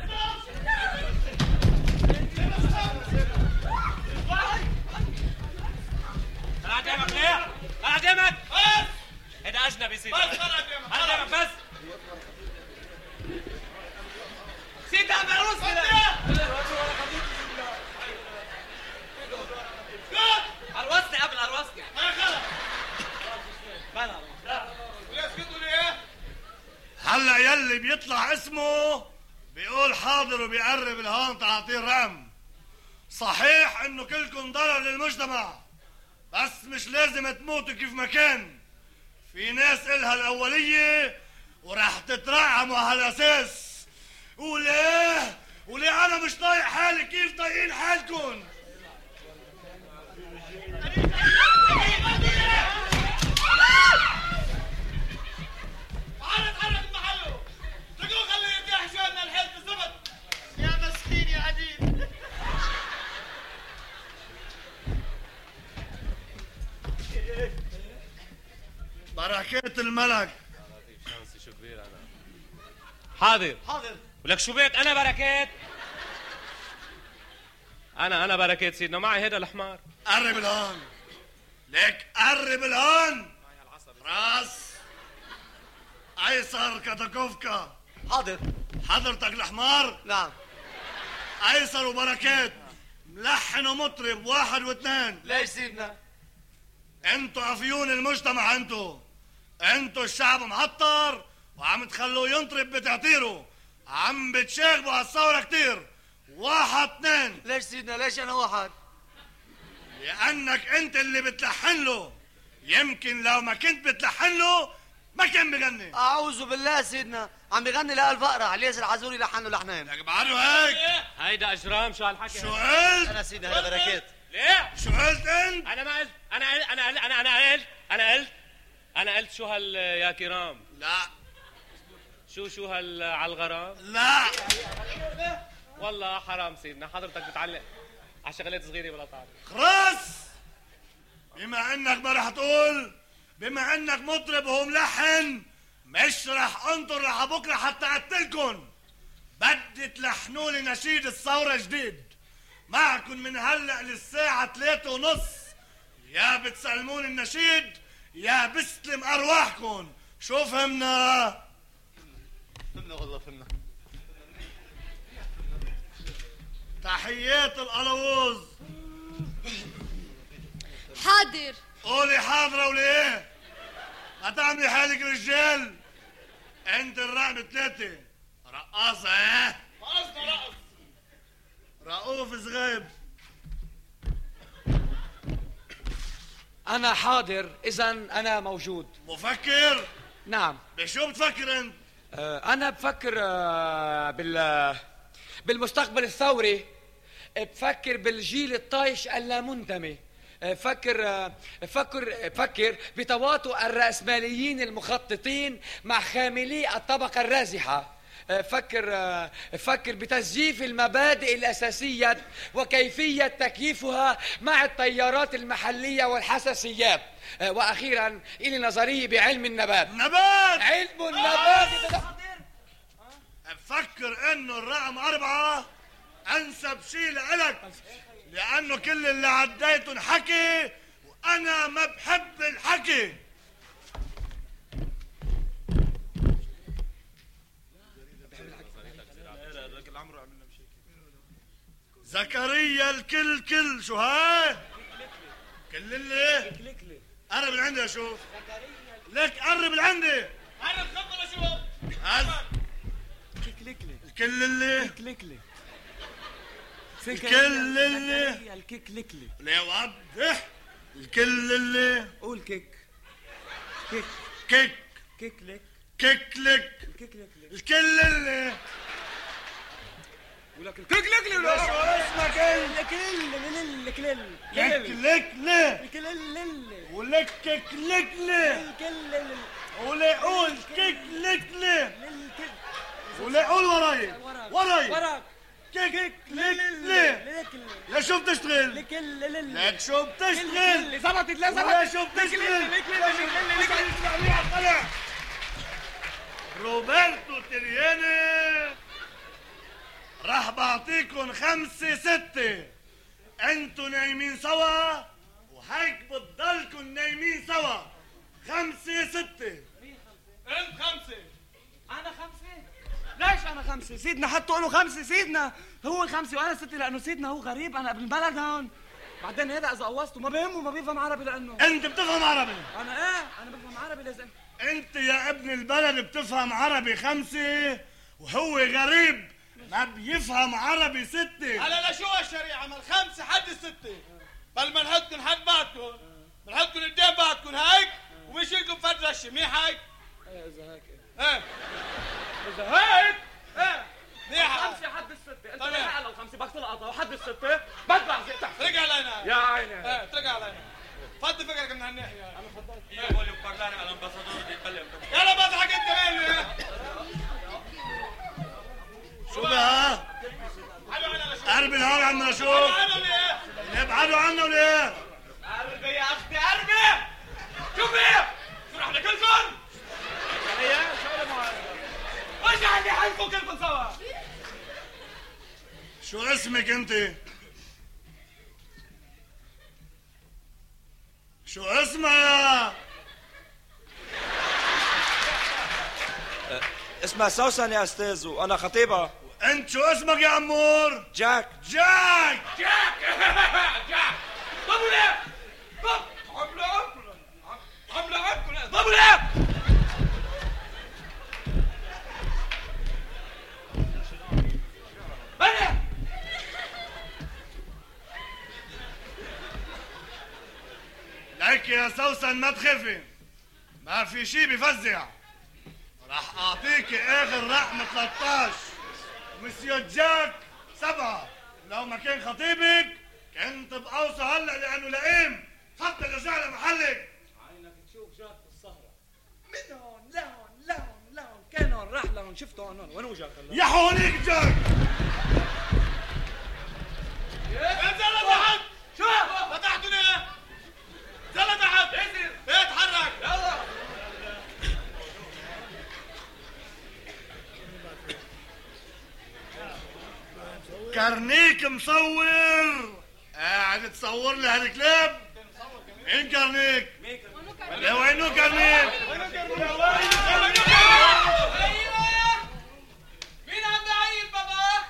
Speaker 2: أنا قدامك ليه؟ أنا قدامك.
Speaker 14: بس.
Speaker 2: هذا أجنبي سيدي.
Speaker 14: بس قدامك.
Speaker 2: أنا قدامك بس. سيدي عم يعرسني. عروسني قبل عروسني.
Speaker 13: هلا يلي بيطلع اسمه بيقول حاضر وبيقرب الهون تعطيه الرقم. صحيح انه كلكم ضرر للمجتمع، بس مش لازم تموتوا كيف ما كان. في ناس إلها الأولية وراح تترعموا على هالأساس. وليه أنا مش طايق حالي كيف طايقين حالكم؟
Speaker 14: اتحرك محله. تقول خليه يرتاح شوي من الحيل بالزبط. يا مسكين يا عديد.
Speaker 13: بركات الملك.
Speaker 1: شو كبير انا. حاضر ولك شو بيك انا بركات. انا بركات سيدنا، معي هيدا الحمار.
Speaker 13: قرب الهون ليك، قرب الهون. راس ايسر كتاكوفكا.
Speaker 3: حاضر.
Speaker 13: حضرتك الحمار؟
Speaker 3: نعم.
Speaker 13: ايسر وبركات ملحن ومطرب واحد واثنين.
Speaker 3: ليش سيدنا؟
Speaker 13: انتو افيون المجتمع، انتو الشعب معطر وعم تخلوه ينطرب بتعطيره، عم بتشاغبوا على الثورة كتير. واحد اثنين.
Speaker 3: ليش سيدنا؟ ليش انا واحد؟
Speaker 13: لانك انت اللي بتلحن له. يمكن لو ما كنت بتلحن له ما كان بغني.
Speaker 3: اعوذ بالله سيدنا، عم بغني لقلب اقرع. ليش العزوري لحن له لحنين؟
Speaker 13: لك بعرفه هيك.
Speaker 1: هيدا اجرام. شو هالحكي؟
Speaker 13: شو قلت؟
Speaker 3: انا سيدنا هذا بركات.
Speaker 1: ليه؟
Speaker 13: شو قلت انت؟
Speaker 1: انا ما قلت. انا قلت شو هال يا كرام.
Speaker 13: لا.
Speaker 1: شو هال على الغرام.
Speaker 13: لا
Speaker 1: والله حرام سيدنا، حضرتك بتعلق على شغلات صغيره بلا تعرف.
Speaker 13: خلاص، بما انك ما رح تقول، بما انك مطرب وهو ملحن، مش رح انطر لبكره حتى اقتلكن. بدي تلحنوا لي نشيد الثوره جديد. معكن من هلا للساعه 3:30. يا بتسلمون النشيد يا بستلم ارواحكن. شو فهمنا؟
Speaker 3: فهمنا والله فهمنا.
Speaker 13: تحيات القلاووز.
Speaker 10: حاضر.
Speaker 13: قولي حاضرة وليه؟ ما تعملي حالك رجال. انت الرقم 3 رقاصة. ها؟
Speaker 14: رقصنا رقص.
Speaker 13: رؤوف صغيب.
Speaker 8: أنا حاضر، إذا أنا موجود.
Speaker 13: مفكر؟
Speaker 8: نعم.
Speaker 13: بشو بتفكر انت؟
Speaker 8: أنا بفكر بالمستقبل الثوري. بفكر بالجيل الطايش اللامنتمي. فكر بتواطؤ الرأسماليين المخططين مع خاملي الطبقة الرازحة. فكر بتسجيف المبادئ الأساسية وكيفية تكييفها مع التيارات المحلية والحساسيات. وأخيرا إلي نظرية بعلم النبات. علم النبات.
Speaker 13: بفكر انه الرقم 4 انسب شيء لإلك، لانه كل اللي عديتن حكي وانا ما بحب الحكي. زكريا الكل شو هاي؟ كل اللي قرب لعندي اشوف. لك قرب لعندي.
Speaker 14: قرب خبر اشوف.
Speaker 13: الكل اللي الكل اللي
Speaker 5: الكيكليكلي.
Speaker 13: ليه وضح. الكل اللي
Speaker 5: قول كيك
Speaker 13: كيك
Speaker 5: كيكليك
Speaker 13: كيكليك الكل اللي
Speaker 5: ولك الكيكليكلي ولا
Speaker 13: شو اسمك انت؟ كيكليكلي ولك كيكليكلي ولا قول كيكليكلي ولا قول وراي كيكليكلي. لا شو بتشتغل؟ لك شو بتشتغل؟
Speaker 8: زبطت. لا زبطت.
Speaker 13: لا شو بتشتغل؟ روبرتو ترياني راح بعطيكن 5 6. انتوا نايمين سوا وهيك بتضلكن نايمين سوا. 5 6.
Speaker 14: انت 5.
Speaker 5: أنا 5. ليش أنا 5 سيدنا؟ حطوا له 5 سيدنا. هو 5 وأنا 6 لأنه سيدنا هو غريب. أنا ابن البلد هون. بعدين هذا إذا قوصته ما بهمه، ما بيفهم عربي لأنه
Speaker 13: انت بتفهم عربي.
Speaker 5: أنا بفهم عربي. لازم
Speaker 13: انت يا ابن البلد بتفهم عربي 5 وهو غريب ما بيفهم عربي ستة.
Speaker 14: على لا شو الشريعة من 5 حد 6 بل منحدكن حد بعدكن منحدكن قدام بعدكن هيك وبيشيلكم فترة منيح هيك.
Speaker 9: اذا هيك
Speaker 14: ايه اذا هيك ايه منيح.
Speaker 2: 5 حد 6 انت ليه على ال5 بدك تلقطها وحد 6 بدفع زي تحت.
Speaker 14: ترجع علينا
Speaker 2: يا عيني.
Speaker 14: ايه ترجع علينا. فضي فكرك من هالناحية. انا فضلت.
Speaker 2: يا بولي بارلاني على الامباسادور بيتكلم.
Speaker 14: يلا بضحك انت كمان.
Speaker 13: شو بها؟ قرب الهار عم نشوف. ابعدوا عنه ليه؟
Speaker 2: قربي يا اختي قربي. شوفي شو رح لكلكم؟ هي شو وش عندي حالكم كلكم سوا؟
Speaker 13: شو اسمك انت؟ شو اسمها؟
Speaker 15: اسمها سوسن يا استاذ وانا خطيبها.
Speaker 13: انت شو اسمك يا عمور؟
Speaker 15: جاك.
Speaker 13: جاك
Speaker 2: جاك ضبوا ليه؟ عم لعبكم ضبوا ليه؟
Speaker 13: لك يا سوسن ما تخافي، ما في شي بفزع. راح اعطيكي اخر رقم 13 ومسيو جاك 7. لو ما كان خطيبك كنت بقوصه هلا لانه لئيم. تفضل ارجع لمحلك.
Speaker 9: عينك تشوف جاك بالسهرة من هون لهون لهون لهون كان هون راح لهون شفته هون وين جاك هلا؟
Speaker 13: يا هونيك جاك.
Speaker 14: انزل لتحت. شو؟ فتحتوا ليه؟ انزل لتحت. انزل. ايه اتحرك. يلا.
Speaker 13: كارنيك مصور قاعد تصور لي هالكلاب. مين كارنيك؟ وينو كارنيك؟
Speaker 2: مين عم بيعيد بابا؟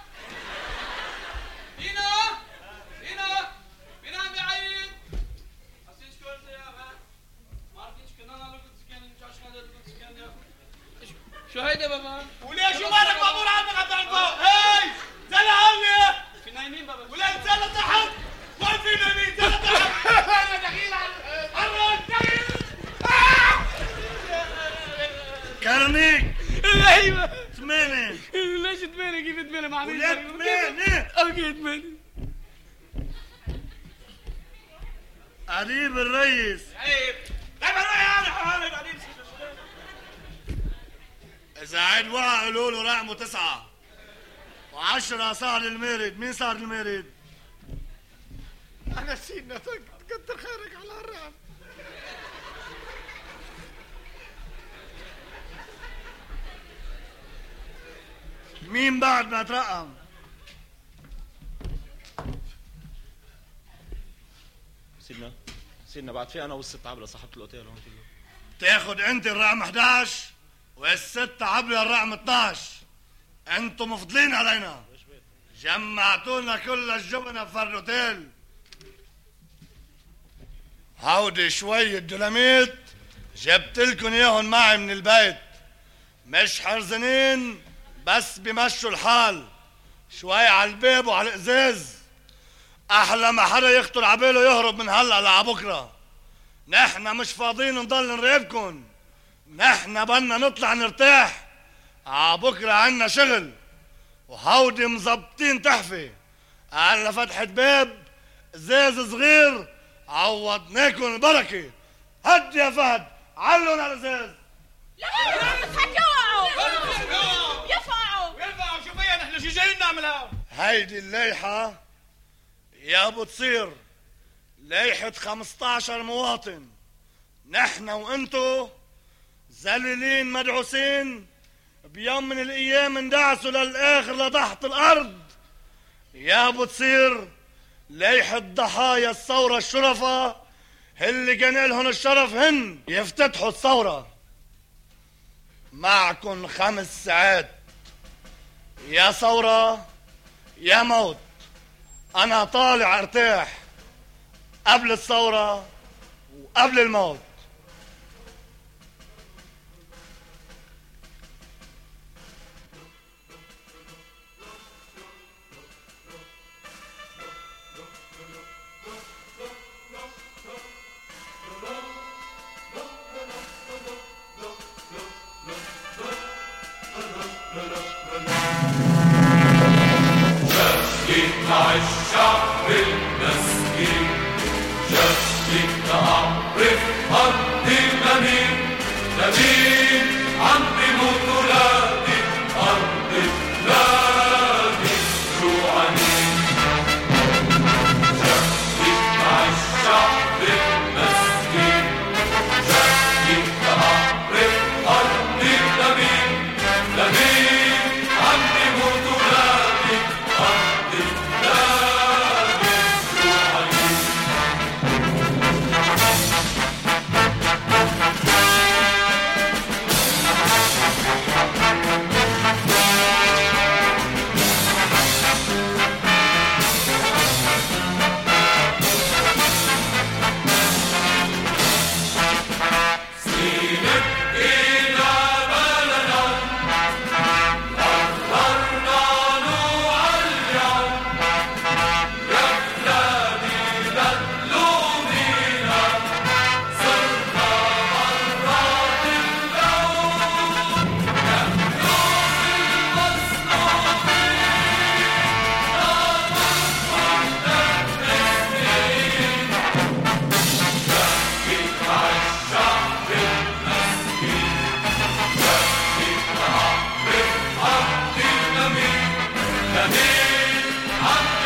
Speaker 2: دينا مين عم بيعيد؟ حسين شكون يا بابا؟ ما عارفين شكون انا لو كنت سكان مش عشان هذا كنت سكان يا شو هيدا بابا؟
Speaker 14: وليه شو مالك مأمور عنك حتى عن فوق؟ هي زل هون.
Speaker 2: في نايمين بابا.
Speaker 14: ولا انزل تحت. وين في نايمين؟ انزل تحت. انا دخيل على دخيل.
Speaker 13: كارنيك.
Speaker 14: ايوه
Speaker 13: 8.
Speaker 14: ليش 8 كيف 8 مع مين؟
Speaker 13: وليه 8؟
Speaker 14: اوكي 8.
Speaker 13: قريب الريس.
Speaker 14: عيب. دايما رايح انا حوالي قريب.
Speaker 13: إذا عيد وقع قولوا له رقمه 9 و10 صار المارد. مين صار المارد؟
Speaker 14: انا نسينا كتر خيرك على الرقم.
Speaker 13: مين بعد ما ترقم؟
Speaker 15: سيدنا بعد في انا والست عبله صاحبة الاوتيل هون فيه.
Speaker 13: تاخد انت الرقم 11 والست عبله الرقم 12. انتم مفضلين علينا. جمعتونا كل الجبنة في الاوتيل. هودي شوية دولاميت جبت لكم اياهم معي من البيت. مش حرزنين بس بمشوا الحال. شوي على الباب وعلى الازاز. احلى ما حدا يخطر عباله يهرب من هلا لعبكره. نحن مش فاضيين نضل نراقبكم. نحن بدنا نطلع نرتاح. عبكره عنا شغل. وهودي مزبطين تحفه. على فتحة باب ازاز صغير عوضناكم البركه. هد يا فهد علون على الازاز.
Speaker 12: لا يوقعوا
Speaker 14: ينفعوا. شو فيها نحن شو جايين نعملها؟
Speaker 13: هيدي الليحة يا بتصير ليحة 15 مواطن. نحن وانتو ذليلين مدعوسين بيوم من الايام اندعسوا للاخر لتحت الارض. يا بتصير ليحة ضحايا الثورة الشرفاء اللي كان لهم الشرف هن يفتتحوا الثورة. معكن 5 ساعات. يا ثورة يا موت. أنا طالع ارتاح قبل الثورة وقبل الموت.
Speaker 11: شكلك مع الشعب المسكين، شكلك أعرف أرض الأمين، لمين عم بيموت ولادي أرض بلادي جوعانين. شكلك مع الشعب المسكين، شكلك أعرف أرض الأمين، لمين عم بيموت ولادي أرض بلادي جوعانين. لمين